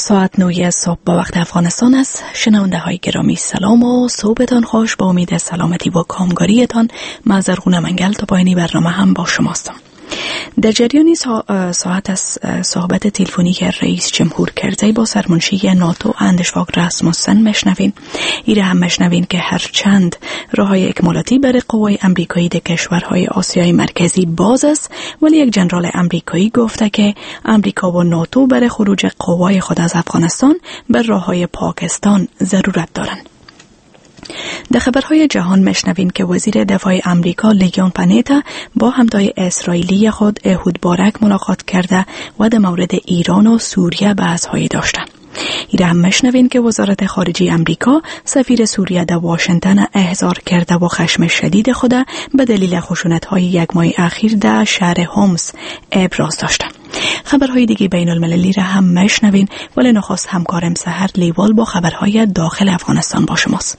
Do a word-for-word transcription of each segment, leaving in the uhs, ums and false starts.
ساعت نه صبح با وقت افغانستان است. شنونده های گرامی سلام و صبحتان خوش. با امید سلامتی و کامگاریتان من زرغونه منگل تا پایانی برنامه هم با شماستم. در جریان ساعت از صحبت تلفنی که رئیس جمهور کرزی با سرمنشی ناتو اندیشواگ راسموسن مشنوین. ایره هم مشنوین که هرچند راههای اکمالاتی برای قوای امریکایی در کشورهای آسیای مرکزی باز است، ولی یک جنرال امریکایی گفته که امریکا و ناتو برای خروج قوای خود از افغانستان بر راههای پاکستان ضرورت دارند. در خبرهای جهان مشنوین که وزیر دفاع امریکا لیون پانیتا با همتای اسرائیلی خود احود بارک ملاقات کرده و در مورد ایران و سوریه بحث‌هایی داشته. ایره هم مشنوین که وزارت خارجه امریکا سفیر سوریه در واشنگتن احضار کرده و خشم شدید خود به دلیل خشونت‌های یک ماه اخیر در شهر هومس ابراز داشته. خبرهای دیگه بین المللی را هم مشنوین، ولی نخست همکارم سحر لیوال با خبرهای داخل افغانستان با شماست.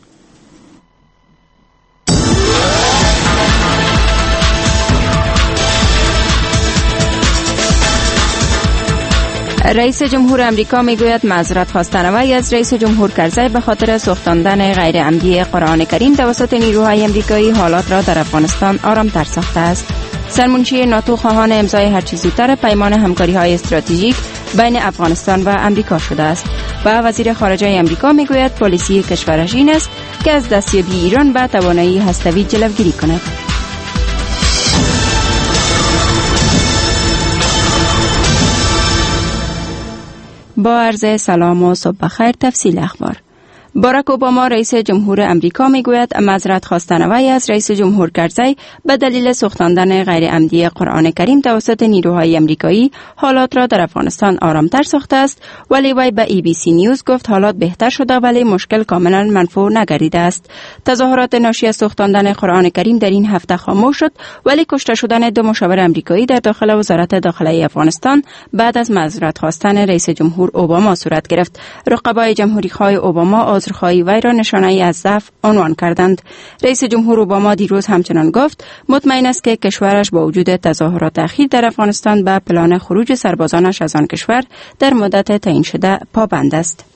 رئیس جمهور امریکا میگوید معذرت خواستنوی از رئیس جمهور کرزی به خاطر سوختاندن غیر عمدی قرآن کریم توسط نیروهای امریکایی حالات را در افغانستان آرام‌تر ساخته است. سرمنشی ناتو خواهان امضای هرچه زودتر پیمان همکاری‌های استراتژیک بین افغانستان و امریکا شده است و وزیر خارجه امریکا میگوید پالیسی کشورش این است که از دستیابی ایران به توانایی هسته‌ای جلوگیری کند. با عرض سلام و صبح بخیر. تفصیل اخبار. باراک اوباما رئیس جمهور امریکا میگوید معذرت خواستنوی از رئیس جمهور کرزی به دلیل سوختاندن غیر عمدی قرآن کریم توسط نیروهای امریکایی حالات را در افغانستان آرامتر ساخته است، ولی وی به ای بی سی نیوز گفت حالات بهتر شده ولی مشکل کاملا منفور نگردیده است. تظاهرات ناشی از سوختاندن قرآن کریم در این هفته خاموش شد، ولی کشته شدن دو مشاور امریکایی در داخل وزارت داخلی افغانستان بعد از معذرت خواستن رئیس جمهور اوباما صورت گرفت. رقبای جمهوری‌خواه اوباما عذرخواهی وی را نشانه‌ای از ضعف عنوان کردند. رئیس جمهور اوباما دیروز همچنان گفت مطمئن است که کشورش با وجود تظاهرات اخیر در افغانستان به پلان خروج سربازانش از آن کشور در مدت تعیین شده پابند است.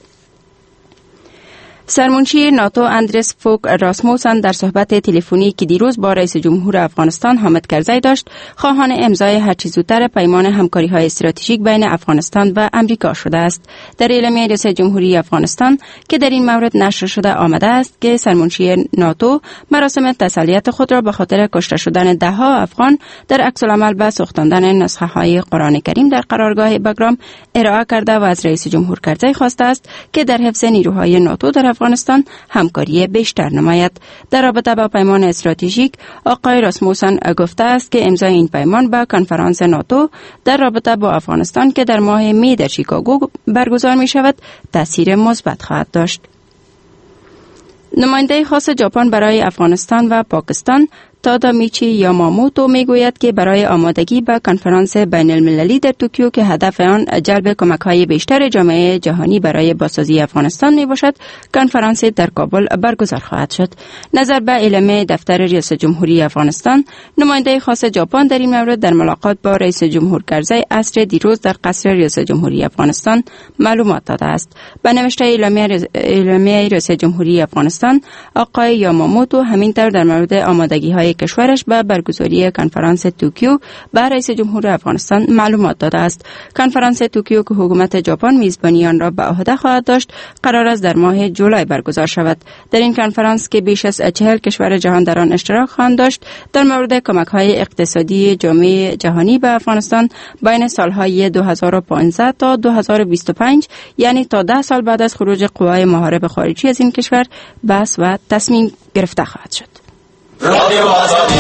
سرمنشی ناتو اندریس فوگ راسموسن در صحبت تلفنی که دیروز با رئیس جمهور افغانستان حامد کرزی داشت، خواهان امضای هرچه زودتر پیمان همکاری‌های استراتژیک بین افغانستان و امریکا شده است. در اعلامیه رئیس جمهوری افغانستان که در این مورد نشر شده آمده است که سرمنشی ناتو مراسم تسلیت خود را به خاطر کشته شدن ده ها افغان در عکس‌العمل به سوختاندن نسخه‌های قرآن کریم در قرارگاه بگرام ارائه کرده و از رئیس جمهور کرزی خواسته است که در حفظ نیروهای ناتو در افغانستان همکاری بیشتر نماید. در رابطه با پیمان استراتژیک، آقای راسموسن گفته است که امضای این پیمان با کنفرانس ناتو در رابطه با افغانستان که در ماه می در شیکاگو برگزار می شود تأثیر مثبت خواهد داشت. نماینده خاص ژاپن برای افغانستان و پاکستان تادامیچی یاماموتو میگوید که برای آمادگی به کنفرانس بین المللی در توکیو که هدف آن جلب کمک‌های بیشتر جامعه جهانی برای بازسازی افغانستان میباشد، کنفرانس در کابل برگزار خواهد شد. نظر به اعلامیه دفتر ریاست جمهوری افغانستان، نماینده خاص ژاپن در این مورد در ملاقات با رئیس جمهور کرزی عصر دیروز در قصر ریاست جمهوری افغانستان معلومات داده است. به نوشته اعلامیه رئیس جمهوری افغانستان، آقای یاماموتو همینطور در مورد آمادگی‌های کشورش به برگزاری کنفرانس توکیو به رئیس جمهور افغانستان معلومات داده است. کنفرانس توکیو که حکومت ژاپن میزبانی آن را به عهده خواهد داشت، قرار است در ماه جولای برگزار شود. در این کنفرانس که بیش از چهل کشور جهان در آن اشتراک خواهند داشت، در مورد کمک‌های اقتصادی جامعه جهانی به افغانستان بین سالهای دو هزار و پانزده تا دو هزار و بیست و پنج، یعنی تا ده سال بعد از خروج قوای محارب خارجی از این کشور، بحث و تصمیم گرفته خواهد شد. رادیو آزادی.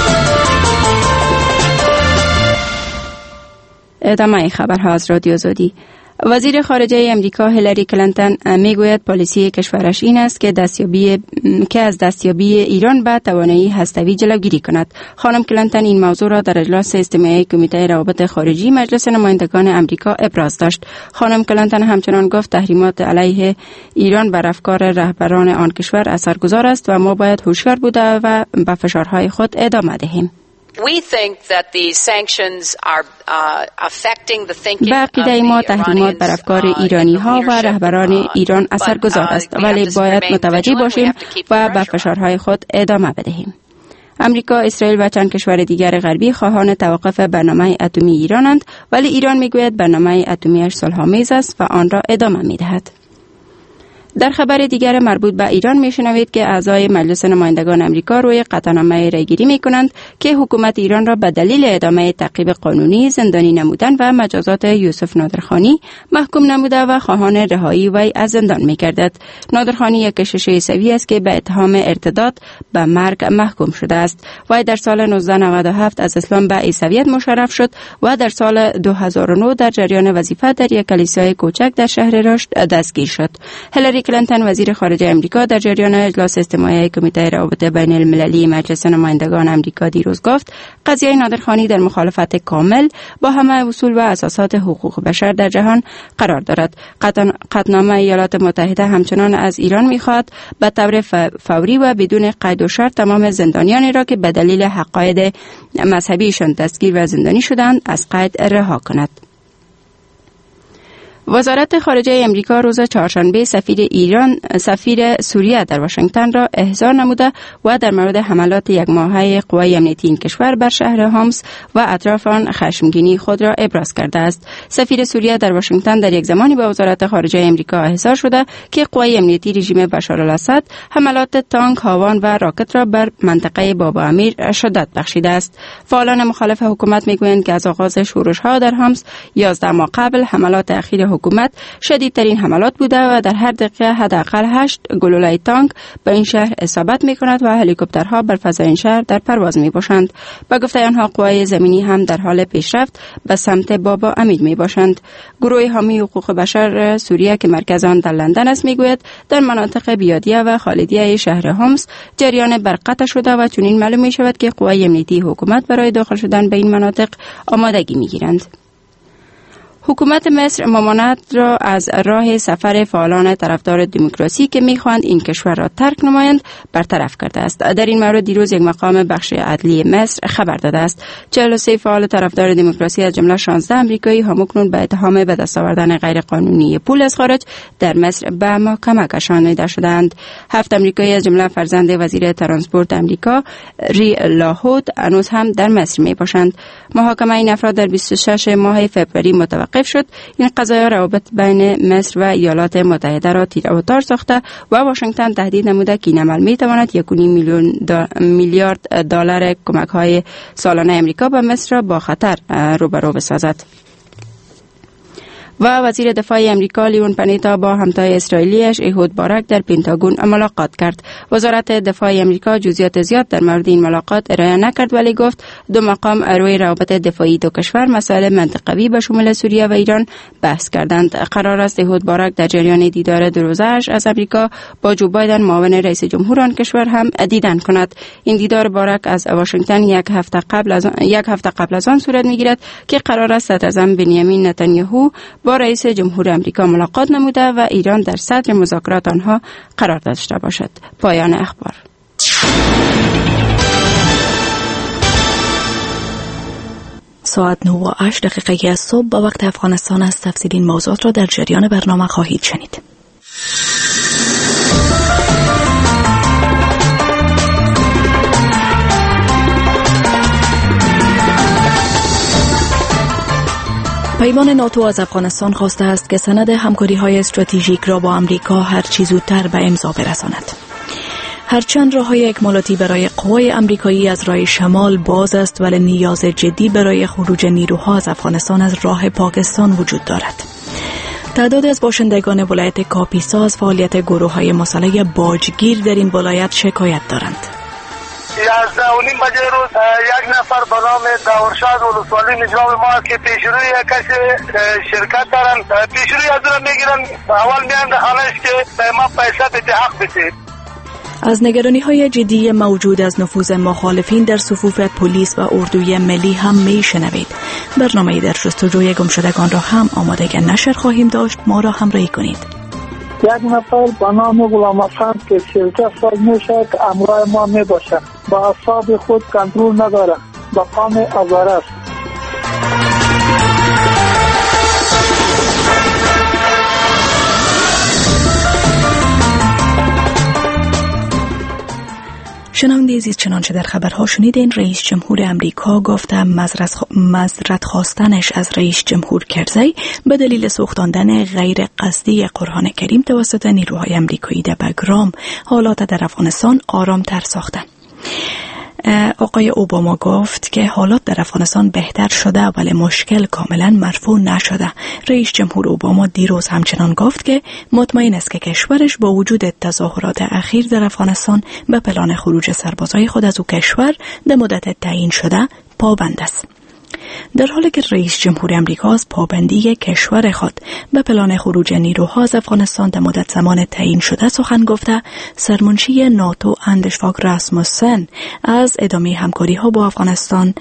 ادامه خبرها از رادیو آزادی. وزیر خارجه امریکا هیلاری کلینتون میگوید پالیسی کشورش این است که دستیابی که از دستیابی ایران به توانایی هسته‌ای جلوگیری کند. خانم کلینتون این موضوع را در اجلاس استماعی کمیته روابط خارجی مجلس نمایندگان امریکا ابراز داشت. خانم کلینتون همچنان گفت تحریمات علیه ایران بر افکار رهبران آن کشور اثرگذار است و ما باید هوشیار بوده و به فشارهای خود ادامه دهیم. به عقیده ما تحریمات بر افکار ایرانی ها و رهبران ایران اثرگذار است، ولی باید متوجه باشیم و به فشارهای خود ادامه بدهیم. امریکا، اسرائیل و چند کشور دیگر غربی خواهان توقف برنامه اتمی ایرانند، ولی ایران میگوید برنامه اتمیش صلح‌آمیز است و آن را ادامه میدهد. در خبر دیگر مربوط به ایران میشنوید که اعضای مجلس نمایندگان امریکا روی قطعنامه رایگیری میکنند که حکومت ایران را به دلیل ادامه تعقیب قانونی زندانی نمودن و مجازات یوسف نادرخانی محکوم نموده و خواهان رهایی وی از زندان میگردد. نادرخانی یک کشیش عیسوی است که به اتهام ارتداد به مرگ محکوم شده است. وی در سال نوزده نود و هفت از اسلام به عیسویت مشرف شد و در سال دو هزار و نه در جریان وظیفه در یک کلیسای کوچک در شهر رشت دستگیر شد. هیلاری کلینتون وزیر خارجه امریکا در جریان اجلاس استماعی کمیته روابط بین المللی مجلس نمایندگان امریکا دیروز گفت قضیه نادرخانی در مخالفت کامل با همه اصول و اساسات حقوق بشر در جهان قرار دارد. قطعنامه ایالات متحده همچنان از ایران می‌خواهد به طور فوری و بدون قید و شرط تمام زندانیانی را که به دلیل عقاید مذهبیشان دستگیر و زندانی شدند از قید رها کند. وزارت خارجه امریکا روز چهارشنبه سفیر ایران سفیر سوریه در واشنگتن را احضار نموده و در مورد حملات یک ماهه قوای امنیتی این کشور بر شهر هومس و اطراف آن خشمگینی خود را ابراز کرده است. سفیر سوریه در واشنگتن در یک زمانی به وزارت خارجه امریکا احضار شده که قوای امنیتی رژیم بشار الاسد حملات تانک، هاوان و راکت را بر منطقه بابا امیر شدت بخشیده است. فعالان مخالف حکومت میگویند که از آغاز شورش‌ها در هومس یازده ماه قبل حملات اخیر حکومت شدیدترین حملات بوده و در هر دقیقه حداقل هشت گلوله تانک به این شهر اصابت می‌کند و هلیکوپترها بر فضای این شهر در پرواز می‌باشند. به گفته آنها قوای زمینی هم در حال پیشرفت به سمت بابا امیر می‌باشند. گروه حامی حقوق بشر سوریه که مرکز آن در لندن است میگوید در مناطق بیادیه و خالدیه شهر هومس جریان برق قطع شده و چنین معلوم می‌شود که قوای امنیتی حکومت برای داخل شدن به این مناطق آمادگی می‌گیرند. حکومت مصر ممانعت را از راه سفر فعالان طرفدار دموکراسی که می‌خواهند این کشور را ترک نمایند برطرف کرده است. در این مورد دیروز یک مقام بخش عدلی مصر خبر داده است چهل و سه فعال طرفدار دموکراسی از جمله شانزده آمریکایی همکنون به اتهام به دست آوردن غیرقانونی پول از خارج در مصر به محکمه کشانیده شدند. هفت آمریکایی از جمله فرزند وزیر ترانسپورت آمریکا ری لاهود هنوز هم در مصر میباشند. محاکمه این افراد در بیست و شش ماه فوریه متوقف شد. این قضایا روابط بین مصر و ایالات متحده را تیر و تار ساخته و واشنگتن تهدید نموده که این عمل میتواند یک و نیم میلیون میلیارد دلار کمک‌های سالانه امریکا به مصر را با خطر روبرو بسازد. و وزیر دفاع امریکا لیون پنیتا با همتای اسرائیلیش ایهود بارک در پنتاگون ملاقات کرد. وزارت دفاع امریکا جزئیات زیاد در مورد این ملاقات ارائه نکرد ولی گفت دو مقام روی روابط دفاعی دو کشور مسائل منطقوی به شمول سوریه و ایران بحث کردند. قرار است ایهود بارک در جریان دیدار دو روزه‌اش از امریکا با جو بایدن معاون رئیس جمهور آن کشور هم دیدن کند. این دیدار بارک از واشنگتن یک هفته قبل از یک هفته قبل از آن صورت میگیرد که قرار است صدراعظم بنیامین نتانیاهو با رئیس جمهور آمریکا ملاقات نموده و ایران در صدر مذاکرات آنها قرار داشته باشد. پایان اخبار. ساعت نه و هشت دقیقه از صبح با وقت افغانستان است. تفصیل این موضوعات را در جریان برنامه خواهید شنید. پیمان ناتو از افغانستان خواسته است که سند همکاری‌های استراتژیک را با آمریکا هر چه زودتر به امضا برساند. هرچند راه‌های اکمالاتی برای قوای آمریکایی از راه شمال باز است ولی نیاز جدی برای خروج نیروها از افغانستان از راه پاکستان وجود دارد. تعداد از باشندگان ولایت کاپیسا از فعالیت گروه‌های مسلح باجگیر در این ولایت شکایت دارند. یازده و نیم بجه روز یک نفر به نام داورشاد ولسوالی نجراب ما که پیشروی کسی شرکت دارن پیشروی از اون میگیرن اول میان دخانش که به ما پیسه بده حق بده. از نگرانی های جدی موجود از نفوذ مخالفین در صفوف پلیس و اردوی ملی هم می شنوید. برنامه در جستجوی گمشدگان را هم آماده نشر خواهیم داشت. ما را همراهی کنید. یک نفر به نام غلام حسن که شرکت ساز میشه که امرای ما میباشه با اعصاب خود کنترل نداره به قام هزاره است. شنونده عزیز، چنانچه در خبرها شنیدین، رئیس جمهور امریکا گفته معذرت خواستنش از رئیس جمهور کرزی به دلیل سوختاندن غیر قصدی قرآن کریم توسط نیروهای امریکایی در بگرام حالات در افغانستان آرامتر ساخته. آقای اوباما گفت که حالات در افغانستان بهتر شده ولی مشکل کاملا مرفوع نشده. رئیس جمهور اوباما دیروز همچنان گفت که مطمئن است که کشورش با وجود تظاهرات اخیر در افغانستان به پلان خروج سربازای خود از او کشور در مدت تعیین شده پابند است. در حالی که رئیس جمهور امریکا از پابندی کشور خود به پلان خروج نیروها از افغانستان در مدت زمان تعیین شده سخن گفته، سرمنشی ناتو اندرس فاگ راسموسن از ادامه همکاری ها با افغانستان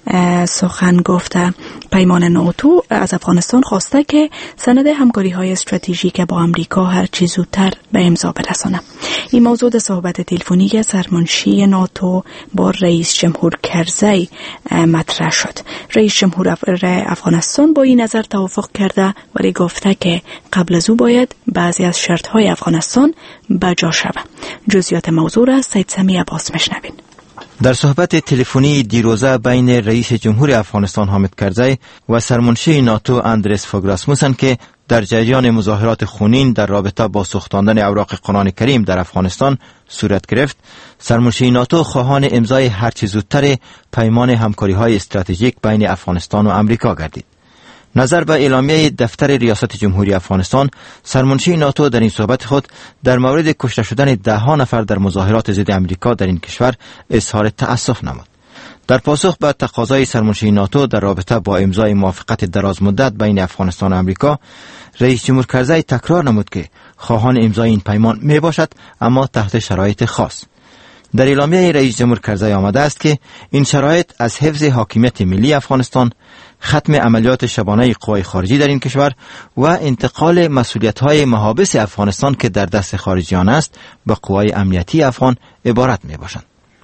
سخن گفته. پیمان ناتو از افغانستان خواسته که سند همکاری های استراتژیک با امریکا هر چه زودتر به امضا برسانه. این موضوع در صحبت تلفنی سرمنشی ناتو با رئیس جمهور کرزی مطرح شد. رئیس جمهور افغانستان با این نظر توافق کرده ولی گفته که قبل از او باید بعضی از شرط‌های افغانستان بجا شود. جزئیات موضوع را سید سمی عباس میشنوین. در صحبت تلفنی دیروزه بین رئیس جمهور افغانستان حامد کرزی و سرمنشی ناتو اندرس فاگ راسموسن که در جریان مظاهرات خونین در رابطه با سوختاندن اوراق قرآن کریم در افغانستان صورت گرفت، سرمنشی ناتو خواهان امضای هر چه زودتر پیمان همکاری‌های استراتژیک بین افغانستان و امریکا گردید. نظر به اعلامیه دفتر ریاست جمهوری افغانستان، سرمنشی ناتو در این صحبت خود در مورد کشته شدن ده ها نفر در مظاهرات ضد امریکا در این کشور اظهار تأسف نمود. در پاسخ به تقاضای سرمنشی ناتو در رابطه با امضای موافقت دراز مدت بین افغانستان و امریکا، رئیس جمهور کرزی تکرار نمود که خواهان امضای این پیمان می باشد، اما تحت شرایط خاص. در اعلامیه رئیس جمهور کرزی آمده است که این شرایط از حفظ حاکمیت ملی افغانستان، ختم عملیات شبانه قوای خارجی در این کشور و انتقال مسئولیت‌های محابس افغانستان که در دست خارجیان است به قوای امنیتی افغان عبارت می باشند.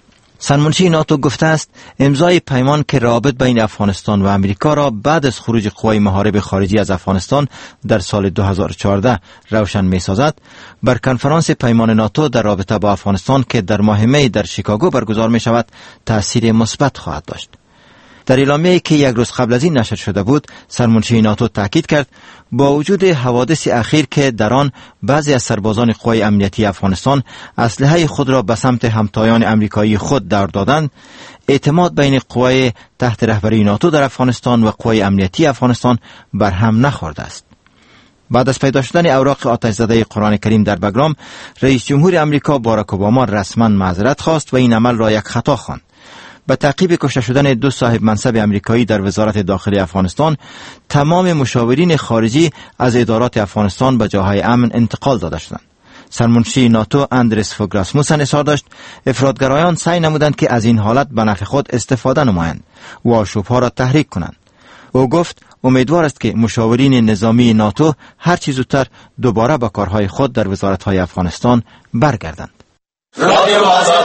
سرمنشی ناتو گفته است امضای پیمان که رابط بین افغانستان و امریکا را بعد از خروج قوای محارب خارجی از افغانستان در سال دو هزار و چهارده روشن می سازد، بر کنفرانس پیمان ناتو در رابطه با افغانستان که در ماه می در شیکاگو برگزار می شود تأثیر مثبت خواهد داشت. در اعلامیه‌ای که یک روز قبل از این نشر شده بود، سرمنشی ناتو تاکید کرد با وجود حوادث اخیر که در آن بعضی از سربازان قوای امنیتی افغانستان اسلحه خود را به سمت همتایان امریکایی خود دور دادند، اعتماد بین قوای تحت رهبری ناتو در افغانستان و قوای امنیتی افغانستان بر هم نخورده است. بعد از پیدا شدن اوراق آتش زده قرآن کریم در بگرام، رئیس جمهور امریکا باراک اوباما رسما معذرت خواست و این عمل را یک خطا خواند. به تعقیب کشته شدن دو صاحب منصب امریکایی در وزارت داخلی افغانستان، تمام مشاورین خارجی از ادارات افغانستان به جاهای امن انتقال داده شدند. سرمنشی ناتو اندرس فاگ راسموسن اظهار داشت افراطگرایان سعی نمودند که از این حالت به نفع خود استفاده نمایند و آشوب‌ها را تحریک کنند. او گفت امیدوار است که مشاورین نظامی ناتو هر چه زودتر دوباره به کارهای خود در وزارت‌های افغانستان برگردند. رادیو آزادی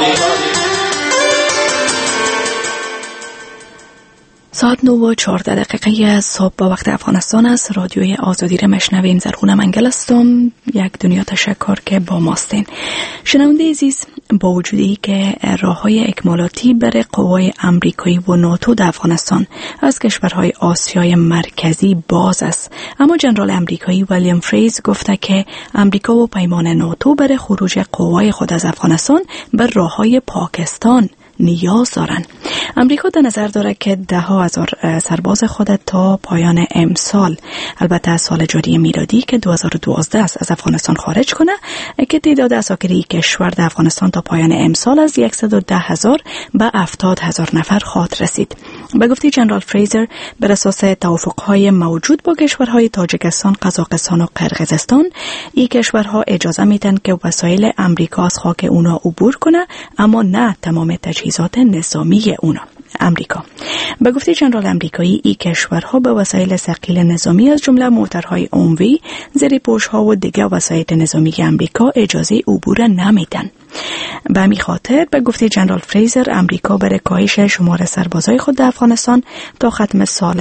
ساعت نو و چهارده دقیقه از صبح با وقت افغانستان است. رادیوی آزادی را مشنوین. زرغون منگل هستم. یک دنیا تشکر که با ماستین. شنونده عزیز، با وجودی که راه‌های اکمالاتی برای قوای امریکایی و ناتو در افغانستان از کشورهای آسیای مرکزی باز است، اما جنرال امریکایی ویلیام فریز گفته که امریکا و پیمان ناتو برای خروج قوای خود از افغانستان بر راه‌های پاکستان نیاز دارند. امریکا در نظر دارد که ده ها هزار سرباز خود تا پایان امسال، البته از سال جاری میلادی که دو هزار و دوازده است، از افغانستان خارج کنه که تعداد اساکری کشور در افغانستان تا پایان امسال از صد و ده هزار به هفتاد هزار نفر خواهد رسید. به گفته جنرال فریزر، بر اساس توافق‌های موجود با کشورهای تاجیکستان، قزاقستان و قرقیزستان، این کشورها اجازه میدن که وسایل امریکا از خاک اونا عبور کنه، اما نه تمام تجهیزات نظامی اونا. امریکا به گفته جنرال امریکایی، این کشورها به وسایل ثقیل نظامی از جمله موتورهای عمومی، زیرپوش‌ها و دیگر وسایل نظامی امریکا اجازه عبور نمیدن. به همین خاطر به گفته جنرال فریزر امریکا برای کاهش شمار سربازای خود در افغانستان تا ختم سال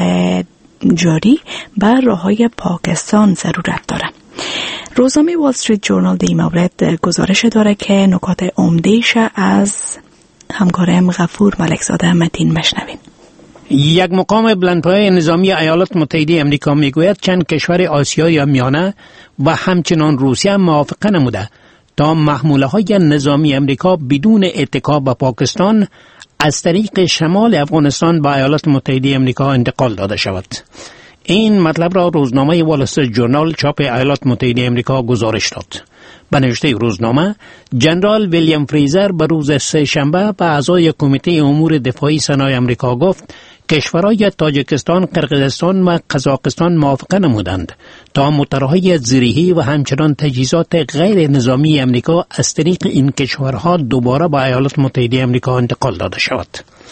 جاری بر راههای پاکستان ضرورت دارد. روزنامه وال استریت جورنال در این مورد گزارش داره که نکات عمده‌اش از همکارم غفور ملکزاده متین مشنویم. یک مقام بلندپایه نظامی ایالات متحده آمریکا میگوید چند کشور آسیای میانه و همچنان روسیه موافقه نموده تا محموله های نظامی آمریکا بدون اتکا به پاکستان از طریق شمال افغانستان به ایالات متحده آمریکا انتقال داده شود. این مطلب را روزنامه وال استریت جورنال چاپ ایالات متحده آمریکا گزارش داد. به نوشته روزنامه، جنرال ویلیام فریزر به روز سه شنبه به اعضای کمیته امور دفاعی سنای آمریکا گفت کشورهای تاجیکستان، قرقیزستان و قزاقستان موافقه نمودند تا موتورهای زیرهی و همچنان تجهیزات غیر نظامی آمریکا از طریق این کشورها دوباره به ایالات متحده آمریکا انتقال داده شود.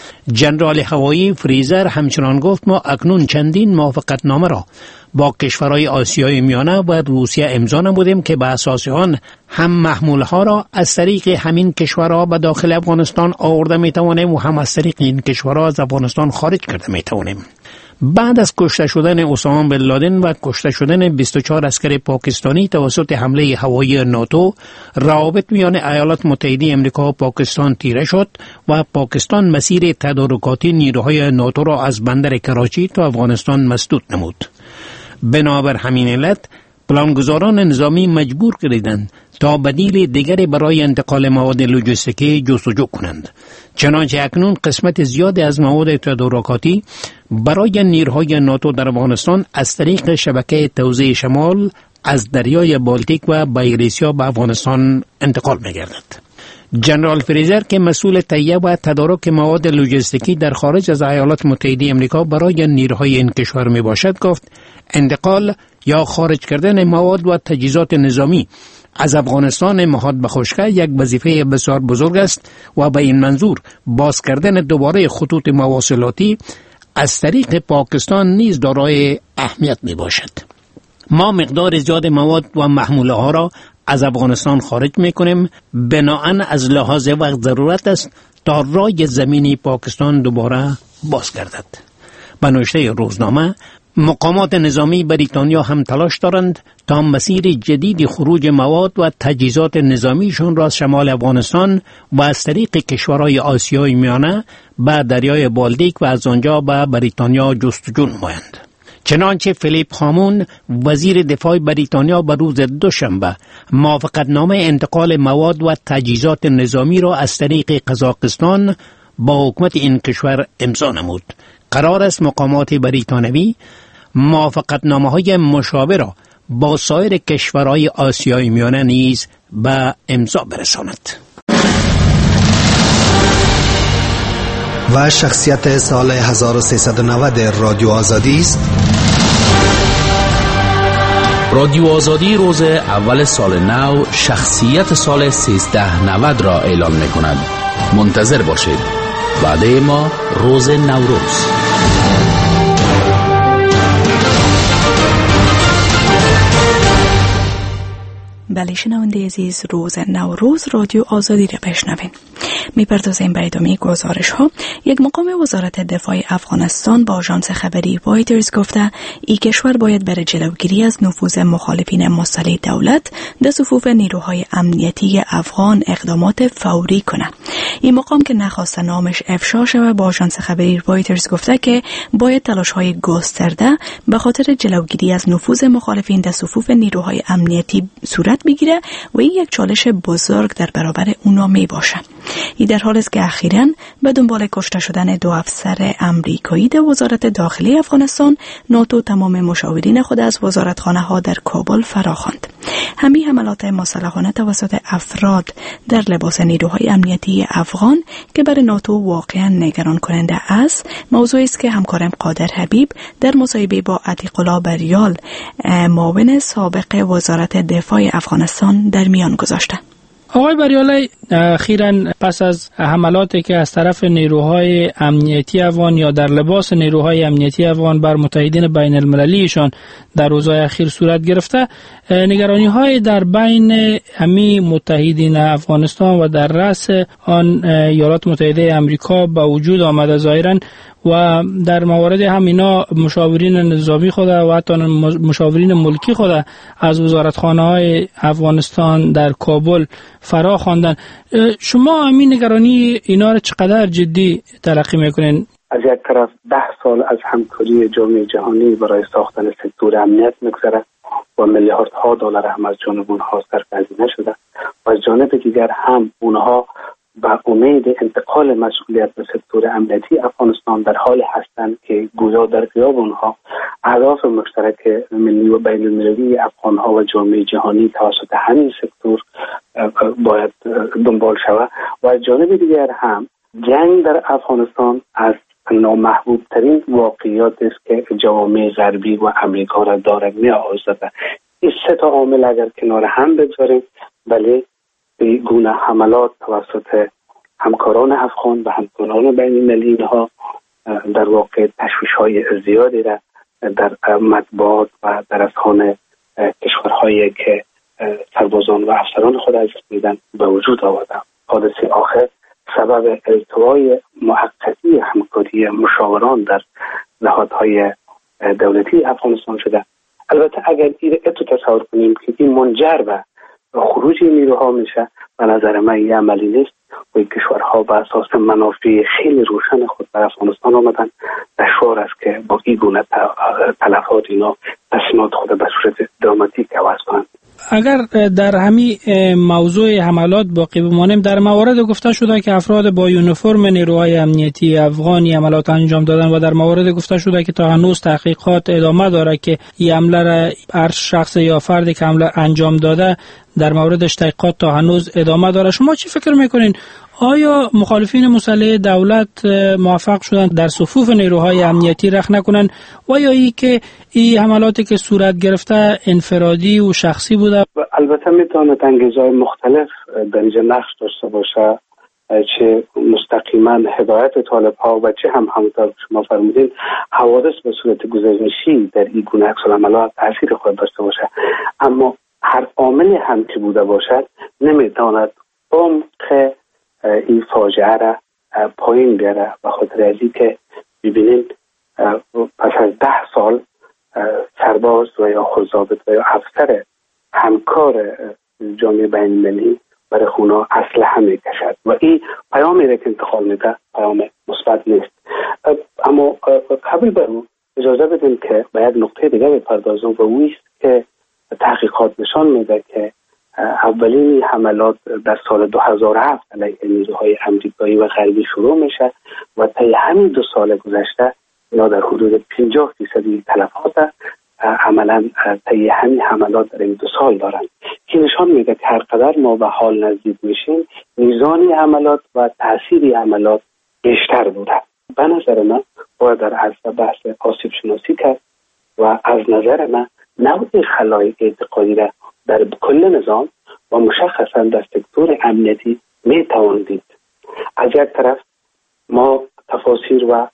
جنرال هوایی فریزر همچنان گفت ما اکنون چندین موافقتنامه را با کشورهای آسیای میانه و روسیه امضا نمودیم که به اساس آن هم محمولها را از طریق همین کشورها به داخل افغانستان آورده می توانیم و هم از طریق این کشورها از افغانستان خارج کرده می توانیم. بعد از کشته شدن اسامه بن لادن و کشته شدن بیست و چهار عسکر پاکستانی توسط حمله هوایی ناتو، روابط میان ایالات متحده آمریکا و پاکستان تیره شد و پاکستان مسیر تدارکاتی نیروهای ناتو را از بندر کراچی تا افغانستان مسدود نمود. بنابر همین علت پلانگذاران نظامی مجبور کردند تا بدیل دیگری برای انتقال مواد لوجستیکی جستجو کنند. چنانچه اکنون قسمت زیادی از مواد تدارکاتی برای نیروهای ناتو در افغانستان از طریق شبکه توزیع شمال از دریای بالتیک و بایریسیا به افغانستان انتقال می‌گردد. جنرال فریزر که مسئول تهیه و تدارک مواد لوجستیکی در خارج از ایالات متحده آمریکا برای نیروهای این کشور می باشد گفت انتقال یا خارج کردن مواد و تجهیزات نظامی از افغانستان نهاد به خشکی یک وظیفه بسیار بزرگ است و به این منظور باز کردن دوباره خطوط مواصلاتی از طریق پاکستان نیز دارای اهمیت می باشد. ما مقدار زیاد مواد و محموله ها را از افغانستان خارج میکنیم، بناهن از لحاظ وقت ضرورت است تا راه زمینی پاکستان دوباره باز گردد. به نوشته روزنامه، مقامات نظامی بریتانیا هم تلاش دارند تا مسیر جدید خروج مواد و تجهیزات نظامیشون را از شمال افغانستان و از طریق کشورهای آسیای میانه به دریای بالتیک و از آنجا به بریتانیا جستجو نمایند. چنانچه فیلیپ هامون وزیر دفاع بریتانیا به روز دوشنبه موافقتنامه انتقال مواد و تجهیزات نظامی را از طریق قزاقستان با حکومت این کشور امضا نمود. قرار است مقامات بریتانوی موافقتنامه های مشابه را با سایر کشورهای آسیای میانه نیز به امضا برساند. و شخصیت سال هزار و سیصد و نود رادیو آزادی است. رادیو آزادی روز اول سال نو شخصیت سال سیزده نود را اعلان می کند. منتظر باشید. وعده ما روز نوروز. بله شنونده عزیز، روز نوروز رادیو آزادی را بشنوین. میپردازیم به ادامه گزارش ها. یک مقام وزارت دفاع افغانستان با آژانس خبری رایترز گفته این کشور باید برای جلوگیری از نفوذ مخالفین مسلح دولت در صفوف نیروهای امنیتی افغان اقدامات فوری کند. این مقام که نخواست نامش افشا شود با آژانس خبری رایترز گفته که باید تلاش‌های گسترده به خاطر جلوگیری از نفوذ مخالفین در صفوف نیروهای امنیتی صورت بگیره و این یک چالش بزرگ در برابر اونا می باشه. این در حالی است که اخیراً به دنبال کشته شدن دو افسر امریکایی در وزارت داخلی افغانستان، ناتو تمام مشاورین خود از وزارتخانه ها در کابل فراخواند. همین حملات مسلحانه توسط افراد در لباس نیروهای امنیتی افغان که برای ناتو واقعاً نگران کننده است، موضوعی است که همکارم قادر حبیب در مصاحبه با عتیق الله بریال، معاون سابق وزارت دفاع افغانستان، در میان گذاشته. آقای بریالی، اخیراً پس از حملاتی که از طرف نیروهای امنیتی افغان یا در لباس نیروهای امنیتی افغان بر متحدین بین المللیشان در روزهای اخیر صورت گرفته، نگرانی های در بین همی متحدین افغانستان و در رأس آن ایالات متحده آمریکا به وجود آمده ظاهراً، و در موارد هم اینا مشاورین نظامی خود و حتی مشاورین ملکی خود از وزارتخانه های افغانستان در کابل فرا خواندن. شما همین نگرانی اینا را چقدر جدی تلقی میکنین؟ از یک طرف ده سال از همکاری جامعه جهانی برای ساختن سکتور امنیت میگذره و میلیاردها دلار هم از جانب اونها صرف هزینه شده و از جانب دیگر هم اونها با امید انتقال مسئولیت به سکتور امنیتی افغانستان در حال هستند که گویا در غیاب اونها اهداف مشترک ملی و بین المللی افغانها و جامعه جهانی توسط همین سکتور باید دنبال شود و از جانب دیگر هم جنگ در افغانستان از نامحبوب ترین واقعیات است که جوامع غربی و امریکا را دارد می آزده. این سه تا عامل اگر کنار هم بگذاریم، بله به گونه حملات توسط همکاران افغان و همکاران بین المللی ها در واقع تشویش های زیادی را در مطبوعات و در اذهان کشورهایی که سربازان و افسران خود از میدن به وجود آورده. حادثه آخر سبب التوای محققی همکاری مشاوران در نهادهای دولتی افغانستان شده. البته اگر این اتو تصور کنیم که این منجر به خروج نیروها میشه، به نظر من این عملی نیست و این کشورها به اساس منافع خیلی روشن خود به افغانستان آمدن. دشوار است که با این گونه تلفات اینا تصمیمات خود به صورت دراماتیک عوض کنند. اگر در همین موضوع حملات باقی بمانیم، در موارد گفته شده که افراد با یونیفرم نیروهای امنیتی افغانی حملات انجام دادن و در موارد گفته شده که تا هنوز تحقیقات ادامه داره که این حمله را هر شخص یا فردی که حمله انجام داده در موردش تحقیقات تا هنوز ادامه داره. شما چی فکر میکنین؟ آیا مخالفین مسلح دولت موفق شدن در صفوف نیروهای امنیتی رخ نکنن و یا ای که این حملاتی که صورت گرفته انفرادی و شخصی بوده؟ البته میتونه انگیزهای مختلف در اینجا نقش داشته باشه، چه مستقیما هدایت طالب ها و چه هم همونطور که شما فرمودین حوادث به صورت گزینشی در این گونه عکس العملات تاثیر خود داشته باشه. اما هر عاملی هم که بوده باشد نمیتواند عمق این فاجعه را پایین بیاره، و خاطر ازی که ببینید پس از ده سال سرباز و یا خودضابط و یا افسر همکار جامعه بین المللی برای خونا اسلحه میکشد و این پیامی را که انتقال میده پیام مثبت نیست. اما قبل بر اون اجازه بدیم که به یک نقطه دیگه بپردازم و اویست که تحقیقات نشان میده که اولین حملات در سال دو هزار و هفت علیه نیروهای امریکایی و غربی شروع میشه و طی همین دو سال گذشته اینا در حدود پنجاه فیصدی تلفات عملا طی همین حملات در این دو سال دارند که نشان میده که هر قدر ما به حال نزدیک میشیم میزان حملات و تاثیر حملات بیشتر بوده. به نظر من باید در عرصه بحث آسیب شناسی کرد و از نظر من نوع خلای اعتقادی را در کل نظام و مشخصا در سکتور امنیتی میتوان دید. از یک طرف ما تفاسیر و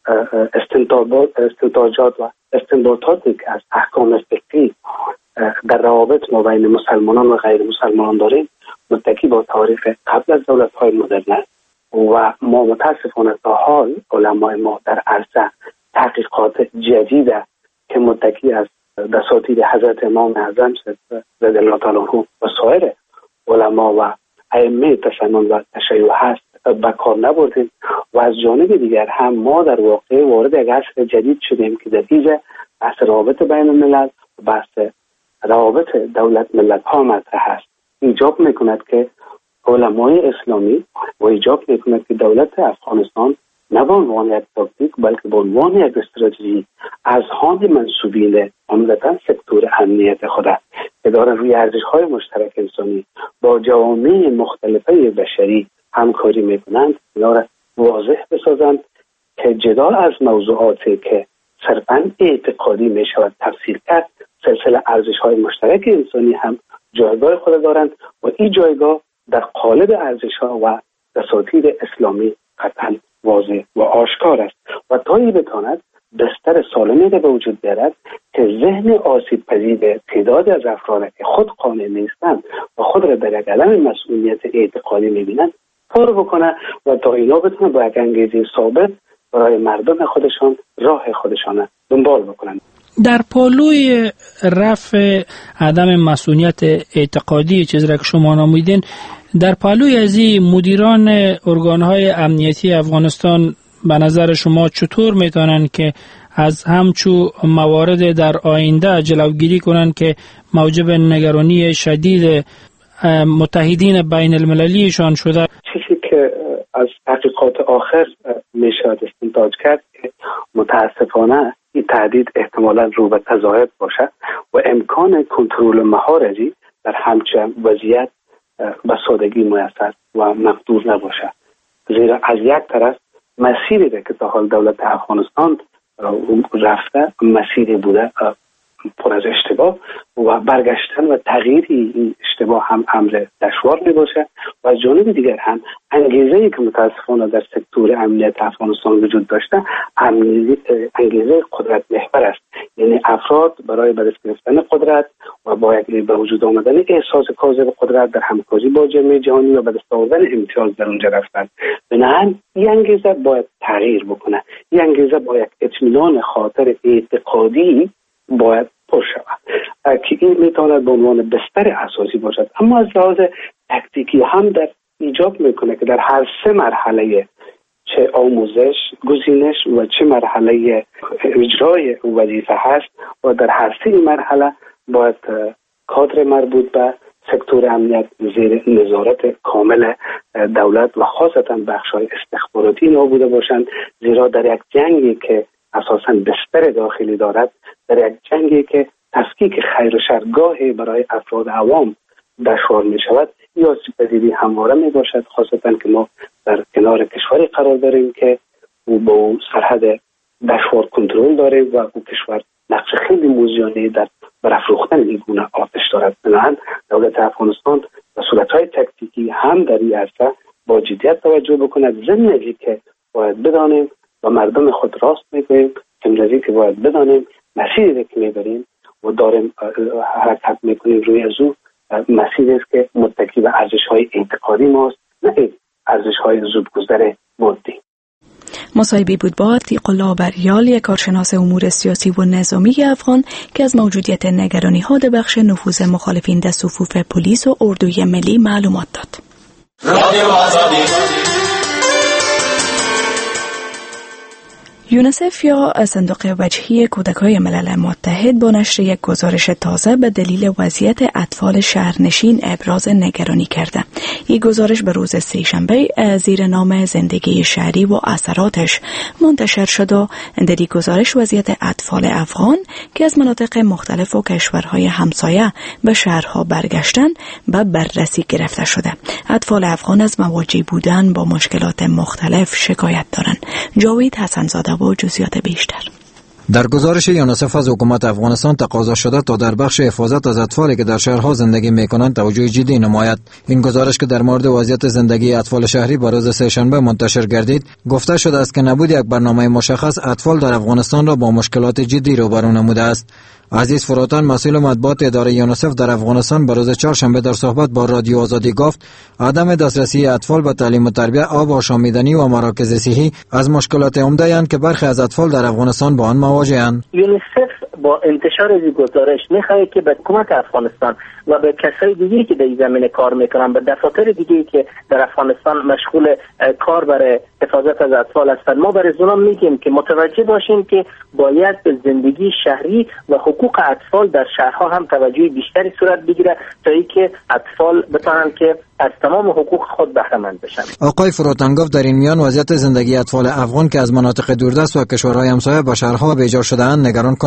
استنتاجات و استنباطاتی که از احکام فقهی در روابط ما بین مسلمانان و غیر مسلمانان داریم متکی با تاریخ قبل از دولت‌های مدرن و ما متاسفانه تا حال علمای ما در عرصه تحقیقات جدید که متکی از دساتیر حضرت امام اعظم رضی الله تعالی عنه و سایر علما و ائمه تسنن و تشیع هست به کار نبردیم و از جانب دیگر هم ما در واقع وارد یک عصر جدید شدیم که در اینجا بحث روابط بین الملل و بحث روابط دولت ملت ها مطرح است. ایجاب میکند که علمای اسلامی و ایجاب میکند که دولت افغانستان نه به عنوان یک تاکتیک بلکه به عنوان یک استراتژی از هان منسوبین عمدتاً سکتور امنیت خود که دارن روی ارزش‌های مشترک انسانی با جوامع مختلفه بشری همکاری میکنند اینا را واضح بسازند که جدا از موضوعاتی که صرفاً اعتقادی میشود تفسیر کرد، سلسله ارزش‌های مشترک انسانی هم جایگاه خود دارند و این جایگاه در قالب ارزش‌ها و اساطیر اسلامی قطعا واضح و آشکار است و تا این بتواند بستر سالمی به وجود بیارد که ذهن آسیب پذیر تعدادی از افراد که خود قانع نیستند و خود را در یک علم مسئولیت اعتقادی می‌بینند پر بکنه و تا اینا بتونه با یک انگیزه ثابت برای مردم خودشان راه خودشان دنبال بکنند. در پالوی رفع عدم مسئولیت اعتقادی چیزی را که شما نمودین، در پالوی از این مدیران ارگان‌های امنیتی افغانستان به نظر شما چطور میتونن که از همچو موارد در آینده جلوگیری کنن که موجب نگرانی شدید متحدین بین المللیشان شده؟ چیزی که از تحقیقات آخر میشه استنتاج کرد که متاسفانه این تهدید احتمالاً رو به تضاعف باشه و امکان کنترل مهارجی در همچین وضعیت به سادگی میسر و مقدور نباشه، زیرا از یک طرف مسیری که تا حال دولت افغانستان رفته مسیری بوده پر از اشتباه و برگشتن و تغییر این اشتباه هم امر دشوار می باشه و از جانب دیگر هم انگیزه‌ای که متاسفانه در سکتور امنیت افغانستان وجود داشته انگیزه قدرت محور است، یعنی افراد برای به دست گرفتن قدرت و با یک به وجود آمدن احساس کاذب قدرت در همکاری با جامعه جهانی و به دست آوردن امتیاز در اونجا رفتن. بنابراین این انگیزه باید تغییر بکنه، این انگیزه با یک اطمینان خاطر اعتقادی باید پر شود که این میتواند به عنوان بستر اساسی باشد، اما از لحاظ تکتیکی هم در ایجاب میکنه که در هر سه مرحله چه آموزش، گزینش و چه مرحله اجرای وظیفه هست و در هر سه مرحله باید کادر مربوط به سکتور امنیت زیر نظارت کامل دولت و خاصتا بخش‌های استخباراتی نابوده باشند، زیرا در یک جنگی که اساساً بستر داخلی دارد، در یک جنگی که تفکیک خیر و شرگاهی برای افراد عوام دشوار می شود، یا آسیب پذیری همواره می باشد، خاصتا که ما در کنار کشوری قرار داریم که او با او سرحد دشوار کنترل داره و او کشور نقش خیلی موزیانه در برافروختن این گونه آتش دارد. بنابراین دولت افغانستان به صورت‌های تکتیکی هم در این عرصه با جدیت توجه بکند، ضمن که باید بدانیم و مردم خود راست میگوییم، امروزی که باید بدانیم مسیری که میبریم و داریم حرکت میکنیم روی از او مسیری است که متکی به ارزش‌های اعتقادی ماست، نه ارزش‌های زودگذر مادی. مصاحبه بود با عتیق الله بریال، یک کارشناس امور سیاسی و نظامی افغان که از موجودیت نگرانی‌ها در بخش نفوذ مخالفین در صفوف پلیس و اردوی ملی معلومات داد. رادیو آزادی. یونیسف یا صندوق وجهی کودکان ملل متحد با نشر یک گزارش تازه به دلیل وضعیت اطفال شهرنشین ابراز نگرانی کرده. این گزارش به روز سه‌شنبه زیر نام زندگی شهری و اثراتش منتشر شد و در این گزارش وضعیت اطفال افغان که از مناطق مختلف و کشورهای همسایه به شهرها برگشتن به بررسی گرفته شده. اطفال افغان از مواجه بودن با مشکلات مختلف شکایت دارند. جاوید حسن‌زاده و جزئیات بیشتر. در گزارش یونیسف از حکومت افغانستان تقاضا شده تا در بخش حفاظت از اطفالی که در شهرها زندگی می‌کنند توجه جدی نماید. این گزارش که در مورد وضعیت زندگی اطفال شهری بر روز سه‌شنبه منتشر گردید، گفته شده است که نبود یک برنامه مشخص اطفال در افغانستان را با مشکلات جدی روبرو نموده است. عزیز فروتان، مسئول مطبوعات اداره یونیسف در افغانستان بر روز چهارشنبه در صحبت با رادیو آزادی گفت عدم دسترسی اطفال به تعلیم و تربیت، آب و آشامیدنی و مراکز صحی از مشکلات عمده اند که برخی از اطفال در افغانستان با آن مواجه‌اند. یونیسف با انتشار این گزارش می‌خواهد که به حکومت افغانستان و به کسای دیگری که در این زمینه کار میکنن، به دفاتر دیگری که در افغانستان مشغول کار برای حفاظت از اطفال هستند، ما برای اونا میگیم که متوجه باشین که باید به زندگی شهری و حقوق اطفال در شهرها هم توجه بیشتری صورت بگیره تا اینکه اطفال بتونن که از تمام حقوق خود بهره مند بشن. آقای فروتان گفت در این میان وضعیت زندگی اطفال افغان که از مناطق دوردست و کشورهای همسایه به شهرها بیجار شده‌اند نگران کننده است.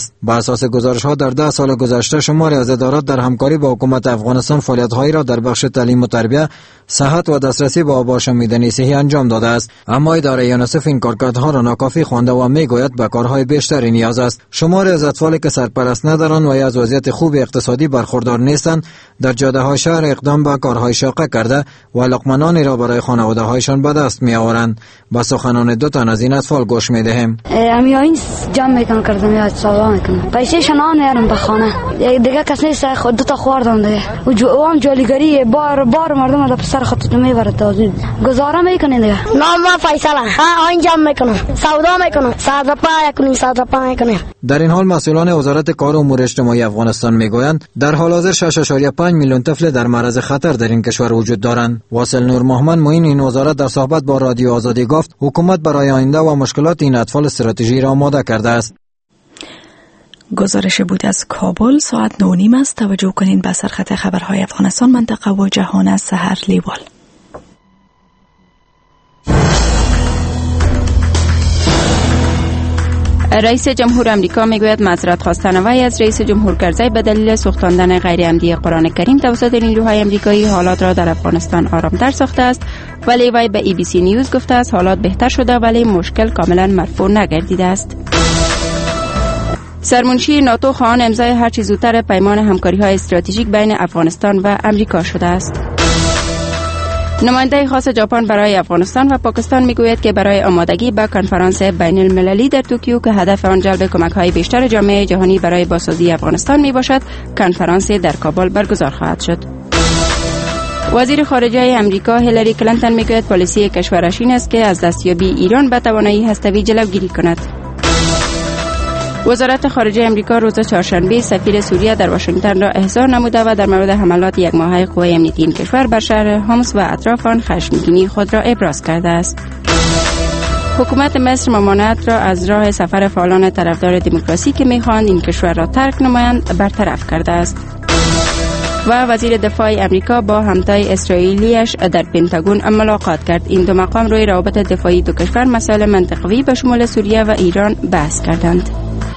است. بر اساس گزارش‌ها در ده سال گذشته شماری از ادارات در همکاری با حکومت افغانستان فعالیت‌هایی را در بخش تعلیم و تربیت، صحت و دسترسی به آب و آشامیدنی صحی انجام داده است. اما اداره یونیسف این کارکردها را ناکافی خوانده و میگوید به کارهای بیشتری نیاز است. شماری از اطفالی که سرپرست ندارند و یا از وضعیت خوب اقتصادی برخوردار نیستند در جاده‌های شهر اقدام به کارهای شاقه کرده و لقمه‌نانی را برای خانواده‌هایشان به دست می‌آورند. با سخنان دو تن از این اطفال گوش می‌دهیم. امیاین جمع می‌کنم کردم یا سوال می‌کنم. پیسه شنان نمیارم به خانه. دیگه کس نیست خود دو تا خوردم دیگه. و جوام جالیگری بار بار مردم را سر خودت میبره تازه. گزاره می‌کنین دیگه. نام ما فیصله. ها این جمع می‌کنم. سودا می‌کنم. صد پای کنیم صد پای کنیم. در این حال مسئولان وزارت کار و امور اجتماعی افغانستان میگویند در حال حاضر شش ممیز پنج میلیون طفل در معرض خطر در این کشور وجود دارند. واصل نور محمد معین این وزارت در صحبت با رادیو آزادی گفت حکومت برای آینده و مشکلات این اطفال استراتژی را آماده کرده است. گزارش بود از کابل. ساعت نه و نیم است. توجه کنین به سرخط خبرهای افغانستان، منطقه و جهان از سحر لیوال. رئیس جمهور امریکا میگوید معذرت خواستن وی از رئیس جمهور کرزی به دلیل سوختاندن غیر عمدی قرآن کریم توسط نیروهای امریکایی حالات را در افغانستان آرامتر ساخته است، ولی وی به ای بی سی نیوز گفته است حالات بهتر شده ولی مشکل کاملا مرفوع نگردیده است. سرمنشی ناتو خواهان امضای هر چه زودتر پیمان همکاری‌های استراتژیک بین افغانستان و امریکا شده است. نماینده خاص ژاپن برای افغانستان و پاکستان میگوید که برای آمادگی به کنفرانس بین المللی در توکیو که هدف آن جلب کمک‌های بیشتر جامعه جهانی برای بازسازی افغانستان میباشد، کنفرانسی در کابل برگزار خواهد شد. وزیر خارجه امریکا هیلاری کلینتون میگوید پالیسی کشورش این است که از دستیابی ایران به توانایی هسته‌ای جلوگیری کند. وزارت خارجه امریکا روز چهارشنبه سفیر سوریه در واشنگتن را احضار نموده و در مورد حملات یک ماهه قوای امنیتی این کشور بر شهر حمص و اطراف آن خشمگینی خود را ابراز کرده است. حکومت مصر ممانعت را از راه سفر فعالان طرفدار دموکراسی که می‌خواهند این کشور را ترک نمایند برطرف کرده است. و وزیر دفاع امریکا با همتای اسرائیلیش در پنتاگون ملاقات کرد. این دو مقام روی روابط دفاعی دو کشور مسائل منطقوی به شمول سوریه و ایران بحث کردند.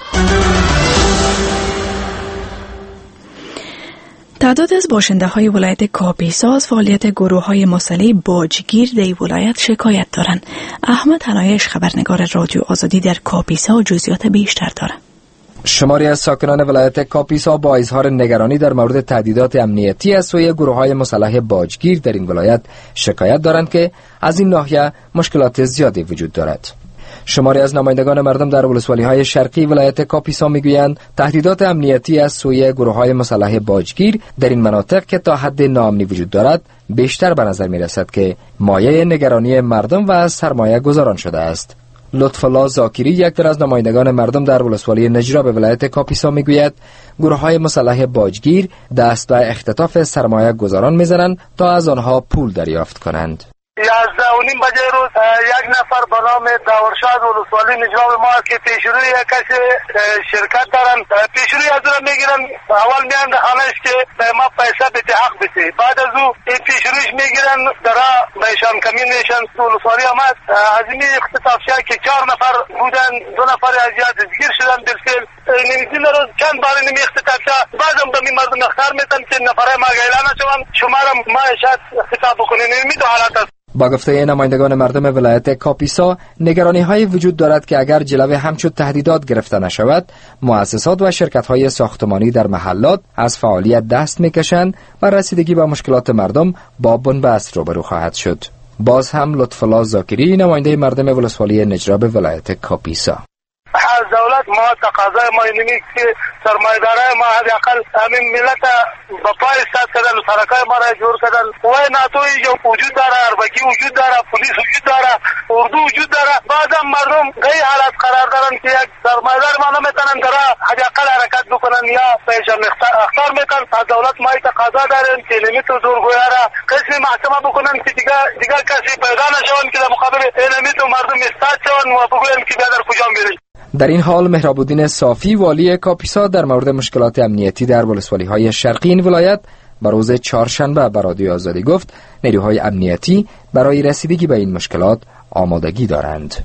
تعداد از باشنده های ولایت کاپیسا از فعالیت گروه های مسلح باجگیر در ولایت شکایت دارند. احمد حنایش خبرنگار رادیو آزادی در کاپیسا جزئیات بیشتر دارد. شماری از ساکنان ولایت کاپیسا با اظهار نگرانی در مورد تهدیدات امنیتی از سوی گروه‌های مسلح باجگیر در این ولایت شکایت دارند که از این ناحیه مشکلات زیادی وجود دارد. شماری از نمایندگان مردم در ولسوالی‌های شرقی ولایت کاپیسا میگویند تهدیدات امنیتی از سوی گروه‌های مسلح باجگیر در این مناطق که تا حد ناامنی وجود دارد بیشتر به نظر می‌رسد که مایه نگرانی مردم و سرمایه گذاران شده است. لطف‌الله زاکری یک در از نمایندگان مردم در ولسوالی نجرا به ولایت کاپیسا میگوید گروه‌های مسلح باجگیر دست به اختطاف سرمایه گذاران می‌زنند تا از آنها پول دریافت کنند. یازده و نیم بجه روز یک نفر به نام داورشاد ولسوالی نجرا ما که پیشروی کسی شرکت دارن، پیشروی از اون میگیرن، اول میان خانهش که ما پیسه به حق بسی، بعد از او این پیشرویش میگیرن درا بهشان کمین میشن. ولسوالی هم هست از این اختطاف شد که چهار نفر بودن، دو نفر از یاد دستگیر شدن. بالفعل نمیدین روز چند بار نمی اختطاف شد، بعدم به مردم اختار میتن که نفره ما گیلانه شوند شما را ما شاید اختطاف بکنین. نمی دو حالت است. با گفته نمایندگان مردم ولایت کاپیسا نگرانی های وجود دارد که اگر جلوه همچون تهدیدات گرفته نشود مؤسسات و شرکت های ساختمانی در محلات از فعالیت دست میکشند و رسیدگی به مشکلات مردم با بنبست روبرو خواهد شد. باز هم لطف‌الله زاکری نماینده مردم ولسوالی نجرا به ولایت کاپیسا: از دولت ما تقاضای ما اینمی که سرمایه‌دارای ما حداقل همین ملت با پای ایستاد کردن و سرکای ما را جور کردن. وای ناتوی جو وجود داره، اربکی وجود داره، پلیس وجود داره، اردو وجود داره. بعضا مردم گئی حالت قرار دارن که یک سرمایه‌دار ما نمیتونن در حداقل حرکت بکنن یا پیشم اختار میکنن. از دولت ما تقاضا داریم که اینمی تو زورگویا را قسمی محکمه بکنن که دیگه دیگه کسی پیدا نشون که در مقابل اینمی تو مردم ایستاد شون و بگوین که در کجا میرین. در این حال مهراب‌الدین صافی والی کاپیسا در مورد مشکلات امنیتی در ولسوالی‌های شرقی این ولایت بر روز چهارشنبه به رادیو آزادی گفت نیروهای امنیتی برای رسیدگی به این مشکلات آمادگی دارند.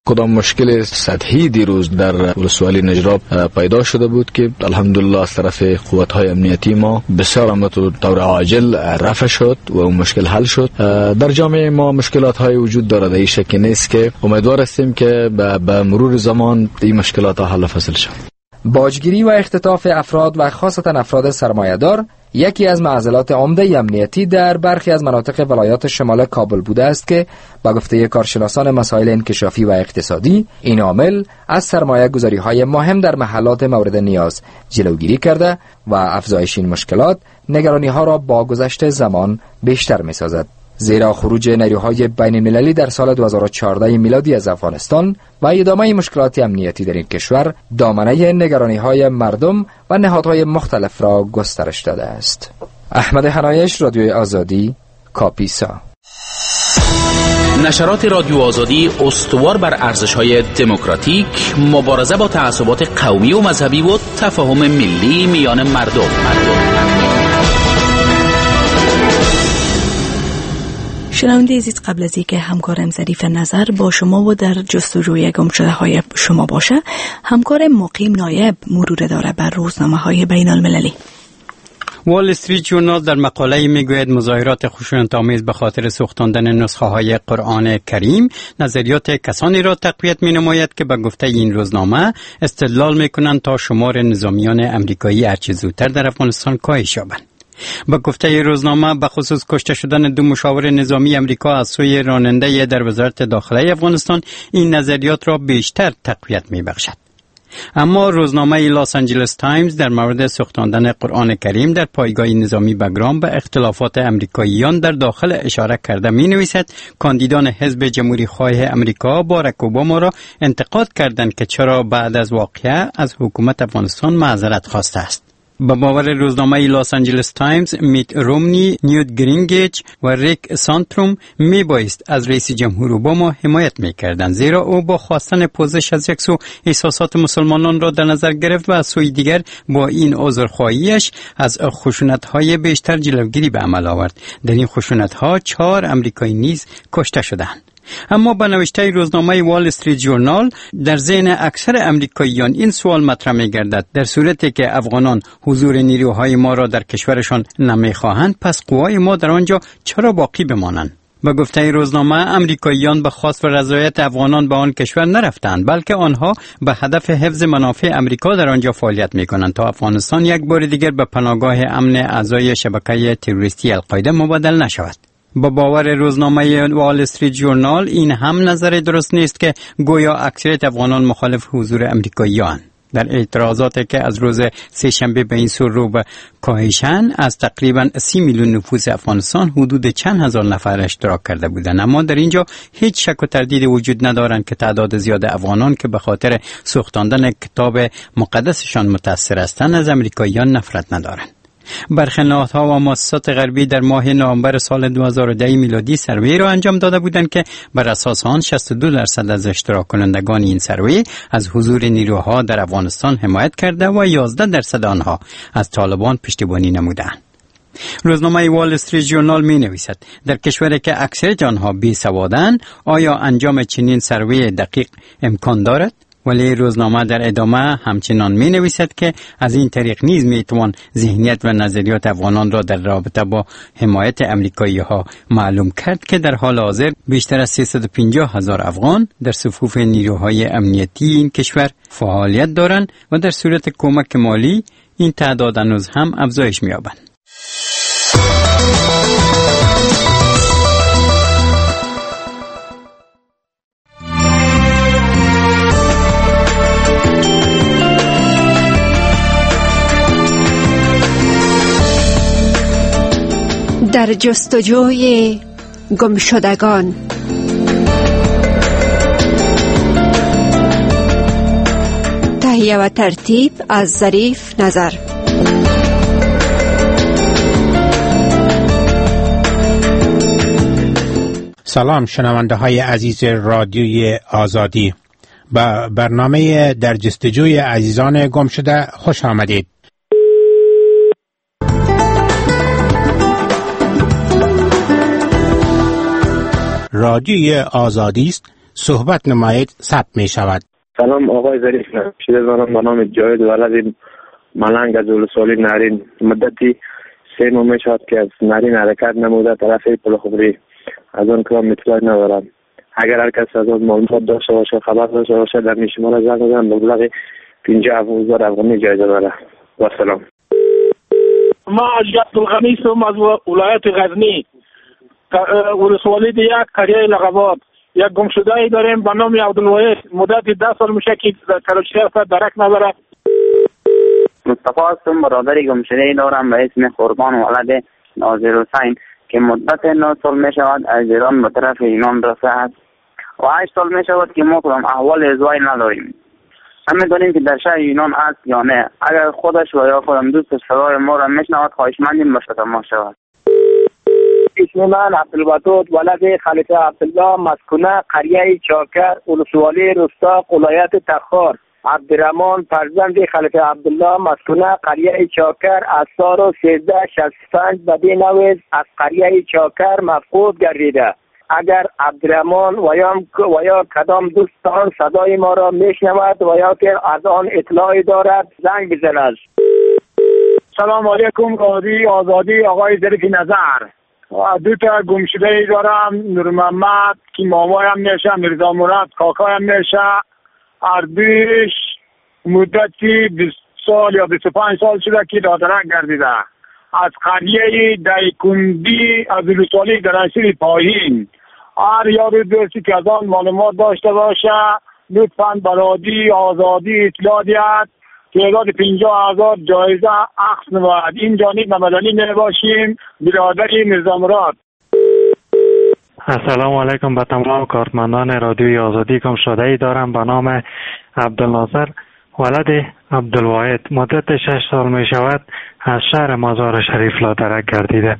کدام مشکل سطحی دیروز در ولسوالی نجراب پیدا شده بود که الحمدلله از طرف قوت‌های امنیتی ما بسیار آمد و طور عاجل رفع شد و اون مشکل حل شد. در جامعه ما مشکلات های وجود دارد، این شکی نیست که امیدوار هستیم که به مرور زمان این مشکلات ها حل فصل شود. باجگیری و اختطاف افراد و خاصتا افراد سرمایه‌دار یکی از معضلات عمده امنیتی در برخی از مناطق ولایات شمال کابل بوده است که با گفته کارشناسان مسائل انکشافی و اقتصادی این عامل از سرمایه گذاری های مهم در محلات مورد نیاز جلوگیری کرده و افزایش این مشکلات نگرانی ها را با گذشت زمان بیشتر می سازد. زیرا خروج نیروهای بین المللی در سال دو هزار و چهارده میلادی از افغانستان و ادامه مشکلات امنیتی در این کشور دامنه نگرانی‌های مردم و نهادهای مختلف را گسترش داده است. احمد حنایش، رادیوی آزادی، کاپیسا. نشرات رادیو آزادی استوار بر ارزش‌های دموکراتیک، مبارزه با تعصبات قومی و مذهبی و تفاهم ملی میان مردم. شنونده عزیز، قبل از اینکه همکارم ظریف نظر با شما و در جستجوی گم شده های شما باشه، همکار مقیم نایب مرور داره بر روزنامه های بین المللی. وال استریت جورنال در مقاله میگوید مظاهرات خشونت‌آمیز به خاطر سوختاندن نسخه های قرآن کریم نظریات کسانی را تقویت می نماید که به گفته این روزنامه استدلال می کنند تا شمار نظامیان امریکایی هرچه زودتر در افغانستان کاهش یابند. با گفته روزنامه به خصوص کشته شدن دو مشاور نظامی امریکا از سوی راننده در وزارت داخله افغانستان این نظریات را بیشتر تقویت می بخشد. اما روزنامه لاس آنجلس تایمز در مورد سوختاندن قرآن کریم در پایگاه نظامی بگرام به اختلافات امریکاییان در داخل اشاره کرده می نویسد کاندیدان حزب جمهوری خواه امریکا باراک اوباما را انتقاد کردند که چرا بعد از واقعه از حکومت افغانستان معذرت خواسته است. با باور روزنامه لاس آنجلس تایمز، میت رومنی، نیوت گرینگیچ و ریک سانتروم می بایست از رئیس جمهور اوباما حمایت می کردند، زیرا او با خواستن پوزش از یک سو احساسات مسلمانان را در نظر گرفت و از سوی دیگر با این عذرخواهیش از خشونت‌های بیشتر جلوگیری به عمل آورد. در این خشونت‌ها چهار امریکایی نیز کشته شدند. اما با نوشته روزنامه وال استریت جورنال در ذهن اکثر امریکاییان این سوال مطرح می‌گردد: در صورتی که افغانان حضور نیروهای ما را در کشورشان نمی‌خواهند، پس قوای ما در آنجا چرا باقی بمانند؟ با گفته روزنامه، امریکاییان به خواست و رضایت افغانان به آن کشور نرفتند، بلکه آنها به هدف حفظ منافع امریکا در آنجا فعالیت می‌کنند تا افغانستان یک بار دیگر به پناهگاه امن اعضای شبکه تروریستی القاعده مبادل نشود. با باور روزنامه وال استریت جورنال، این هم نظر درست نیست که گویا اکثریت افغانان مخالف حضور امریکایی‌اند. در اعتراضاتی که از روز سه شنبه به این سو رو به کاهشن، از تقریباً سی میلیون نفوس افغانستان حدود چند هزار نفر اشتراک کرده بودند. اما در اینجا هیچ شک و تردیدی وجود ندارند که تعداد زیاد افغانان که به خاطر سوختاندن کتاب مقدسشان متأثر هستند از امریکاییان نفرت ندارند. برخی نهادها و مؤسسات غربی در ماه نوامبر سال دو هزار و ده میلادی سروی را انجام داده بودند که بر اساس آن شصت و دو درصد از اشتراک کنندگان این سروی از حضور نیروها در افغانستان حمایت کرده و یازده درصد آنها از طالبان پشتیبانی نمودند. روزنامه وال استریت جورنال می نویسد در کشوری که اکثر آنها بی سوادند، آیا انجام چنین سروی دقیق امکان دارد؟ ولی روزنامه در ادامه همچنان می نویسد که از این طریق نیز می توان ذهنیت و نظریات افغانان را در رابطه با حمایت امریکایی ها معلوم کرد که در حال حاضر بیشتر از سیصد و پنجاه هزار افغان در صفوف نیروهای امنیتی این کشور فعالیت دارند و در صورت کمک مالی این تعداد هنوز هم افزایش می یابند. در جستجوی گمشدگان. تهیه و ترتیب از ظریف نظر. سلام شنونده های عزیز رادیوی آزادی، با برنامه در جستجوی عزیزان گم شده خوش آمدید. رادیوی آزادی است صحبت نمایید ثبت می شود. سلام آقای ظریف، شده دارم به نام جاید ولد ملنگ از ولسوالی نارین. مدتی سه ماه می شود که از نارین حرکت نموده طرف پلخبری، از آن کلام اطلاعی ندارم. اگر هر کس از آن معلومات داشته باشه خبر داشته باشه در شماره زنگ بزنم. مبلغ پنجاه هزار افغانی جایزه داره. و سلام. ما عبدالغنی هستم از ولایت غزنی، ولسوالی یک قریه لقبات. یک گمشده ای داریم به نام عبدالواحد، مدت ده سال میشه که کراچی هست، درک نداره. مصطفی هستم، برادری گمشده ای دارم به اسم قربان ولد ناظر حسین که مدت نه سال می شود از ایران به طرف ایران رفته است و هشت سال می شود که ما کدام احوال ازوای نداریم. همه داریم که در شهر یونان است یا نه. اگر خودش و یا کدام دوستش صدای ما را میشنود خواهشمندیم به شما شود. اسم من عبدالودود ولد خلیفه عبدالله، مسکونه قریه چاکر، ولسوالی رستاق، ولایت تخار. عبدالرحمن فرزند خلیفه عبدالله، مسکونه قریه چاکر، از سال سیزده شصت و پنج بدی نویز از قریه چاکر مفقود گردیده. اگر عبدالرحمن و یا و یا کدام دوستان صدای ما را میشنود و یا که از آن اطلاعی دارد زنگ بزند. سلام علیکم. رادیو آزادی، آقای ظریف نظر. دو تا گمشده ای دارم، نور محمد که مامایم میشه، میرزا مراد کاکایم میشه. اردویش مدتی بیست سال یا بیست و پنج سال شده که دادرک گردیده. از قریه دیکندی از ولسوالی درنشیر پایین. هر یارو دوستی که از آن معلومات داشته باشه لطفاً برادی آزادی اطلاع دید. تعداد پنجاه هزار جایزه اخذ نماید. این جانب ممدنی می باشیم. برادری میرزا مراد. السلام علیکم به تمام کارمندان رادیوی آزادی. گمشده ای دارم به نام عبدالناصر ولد عبدالواحد، مدت شش سال می شود از شهر مزار شریف لادرک گردیده.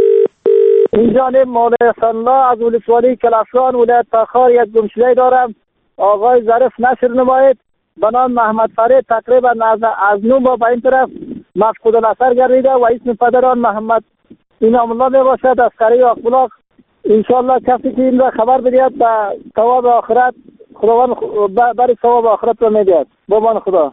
این جانب مولای الله از ولسوالی کلاسان ولایت تخار یک گمشده دارم. آقای ظریف نشر نماید به نام محمد فرید، تقریبا از نو با به این طرف مفقود الاثر گردیده و اسم پدران محمد اینام الله می باشد از قریه اقبلاق. انشاءالله کسی که این را خبر بدهد به ثواب آخرت خداوند برای ثواب آخرت را میدهد. بابان خدا.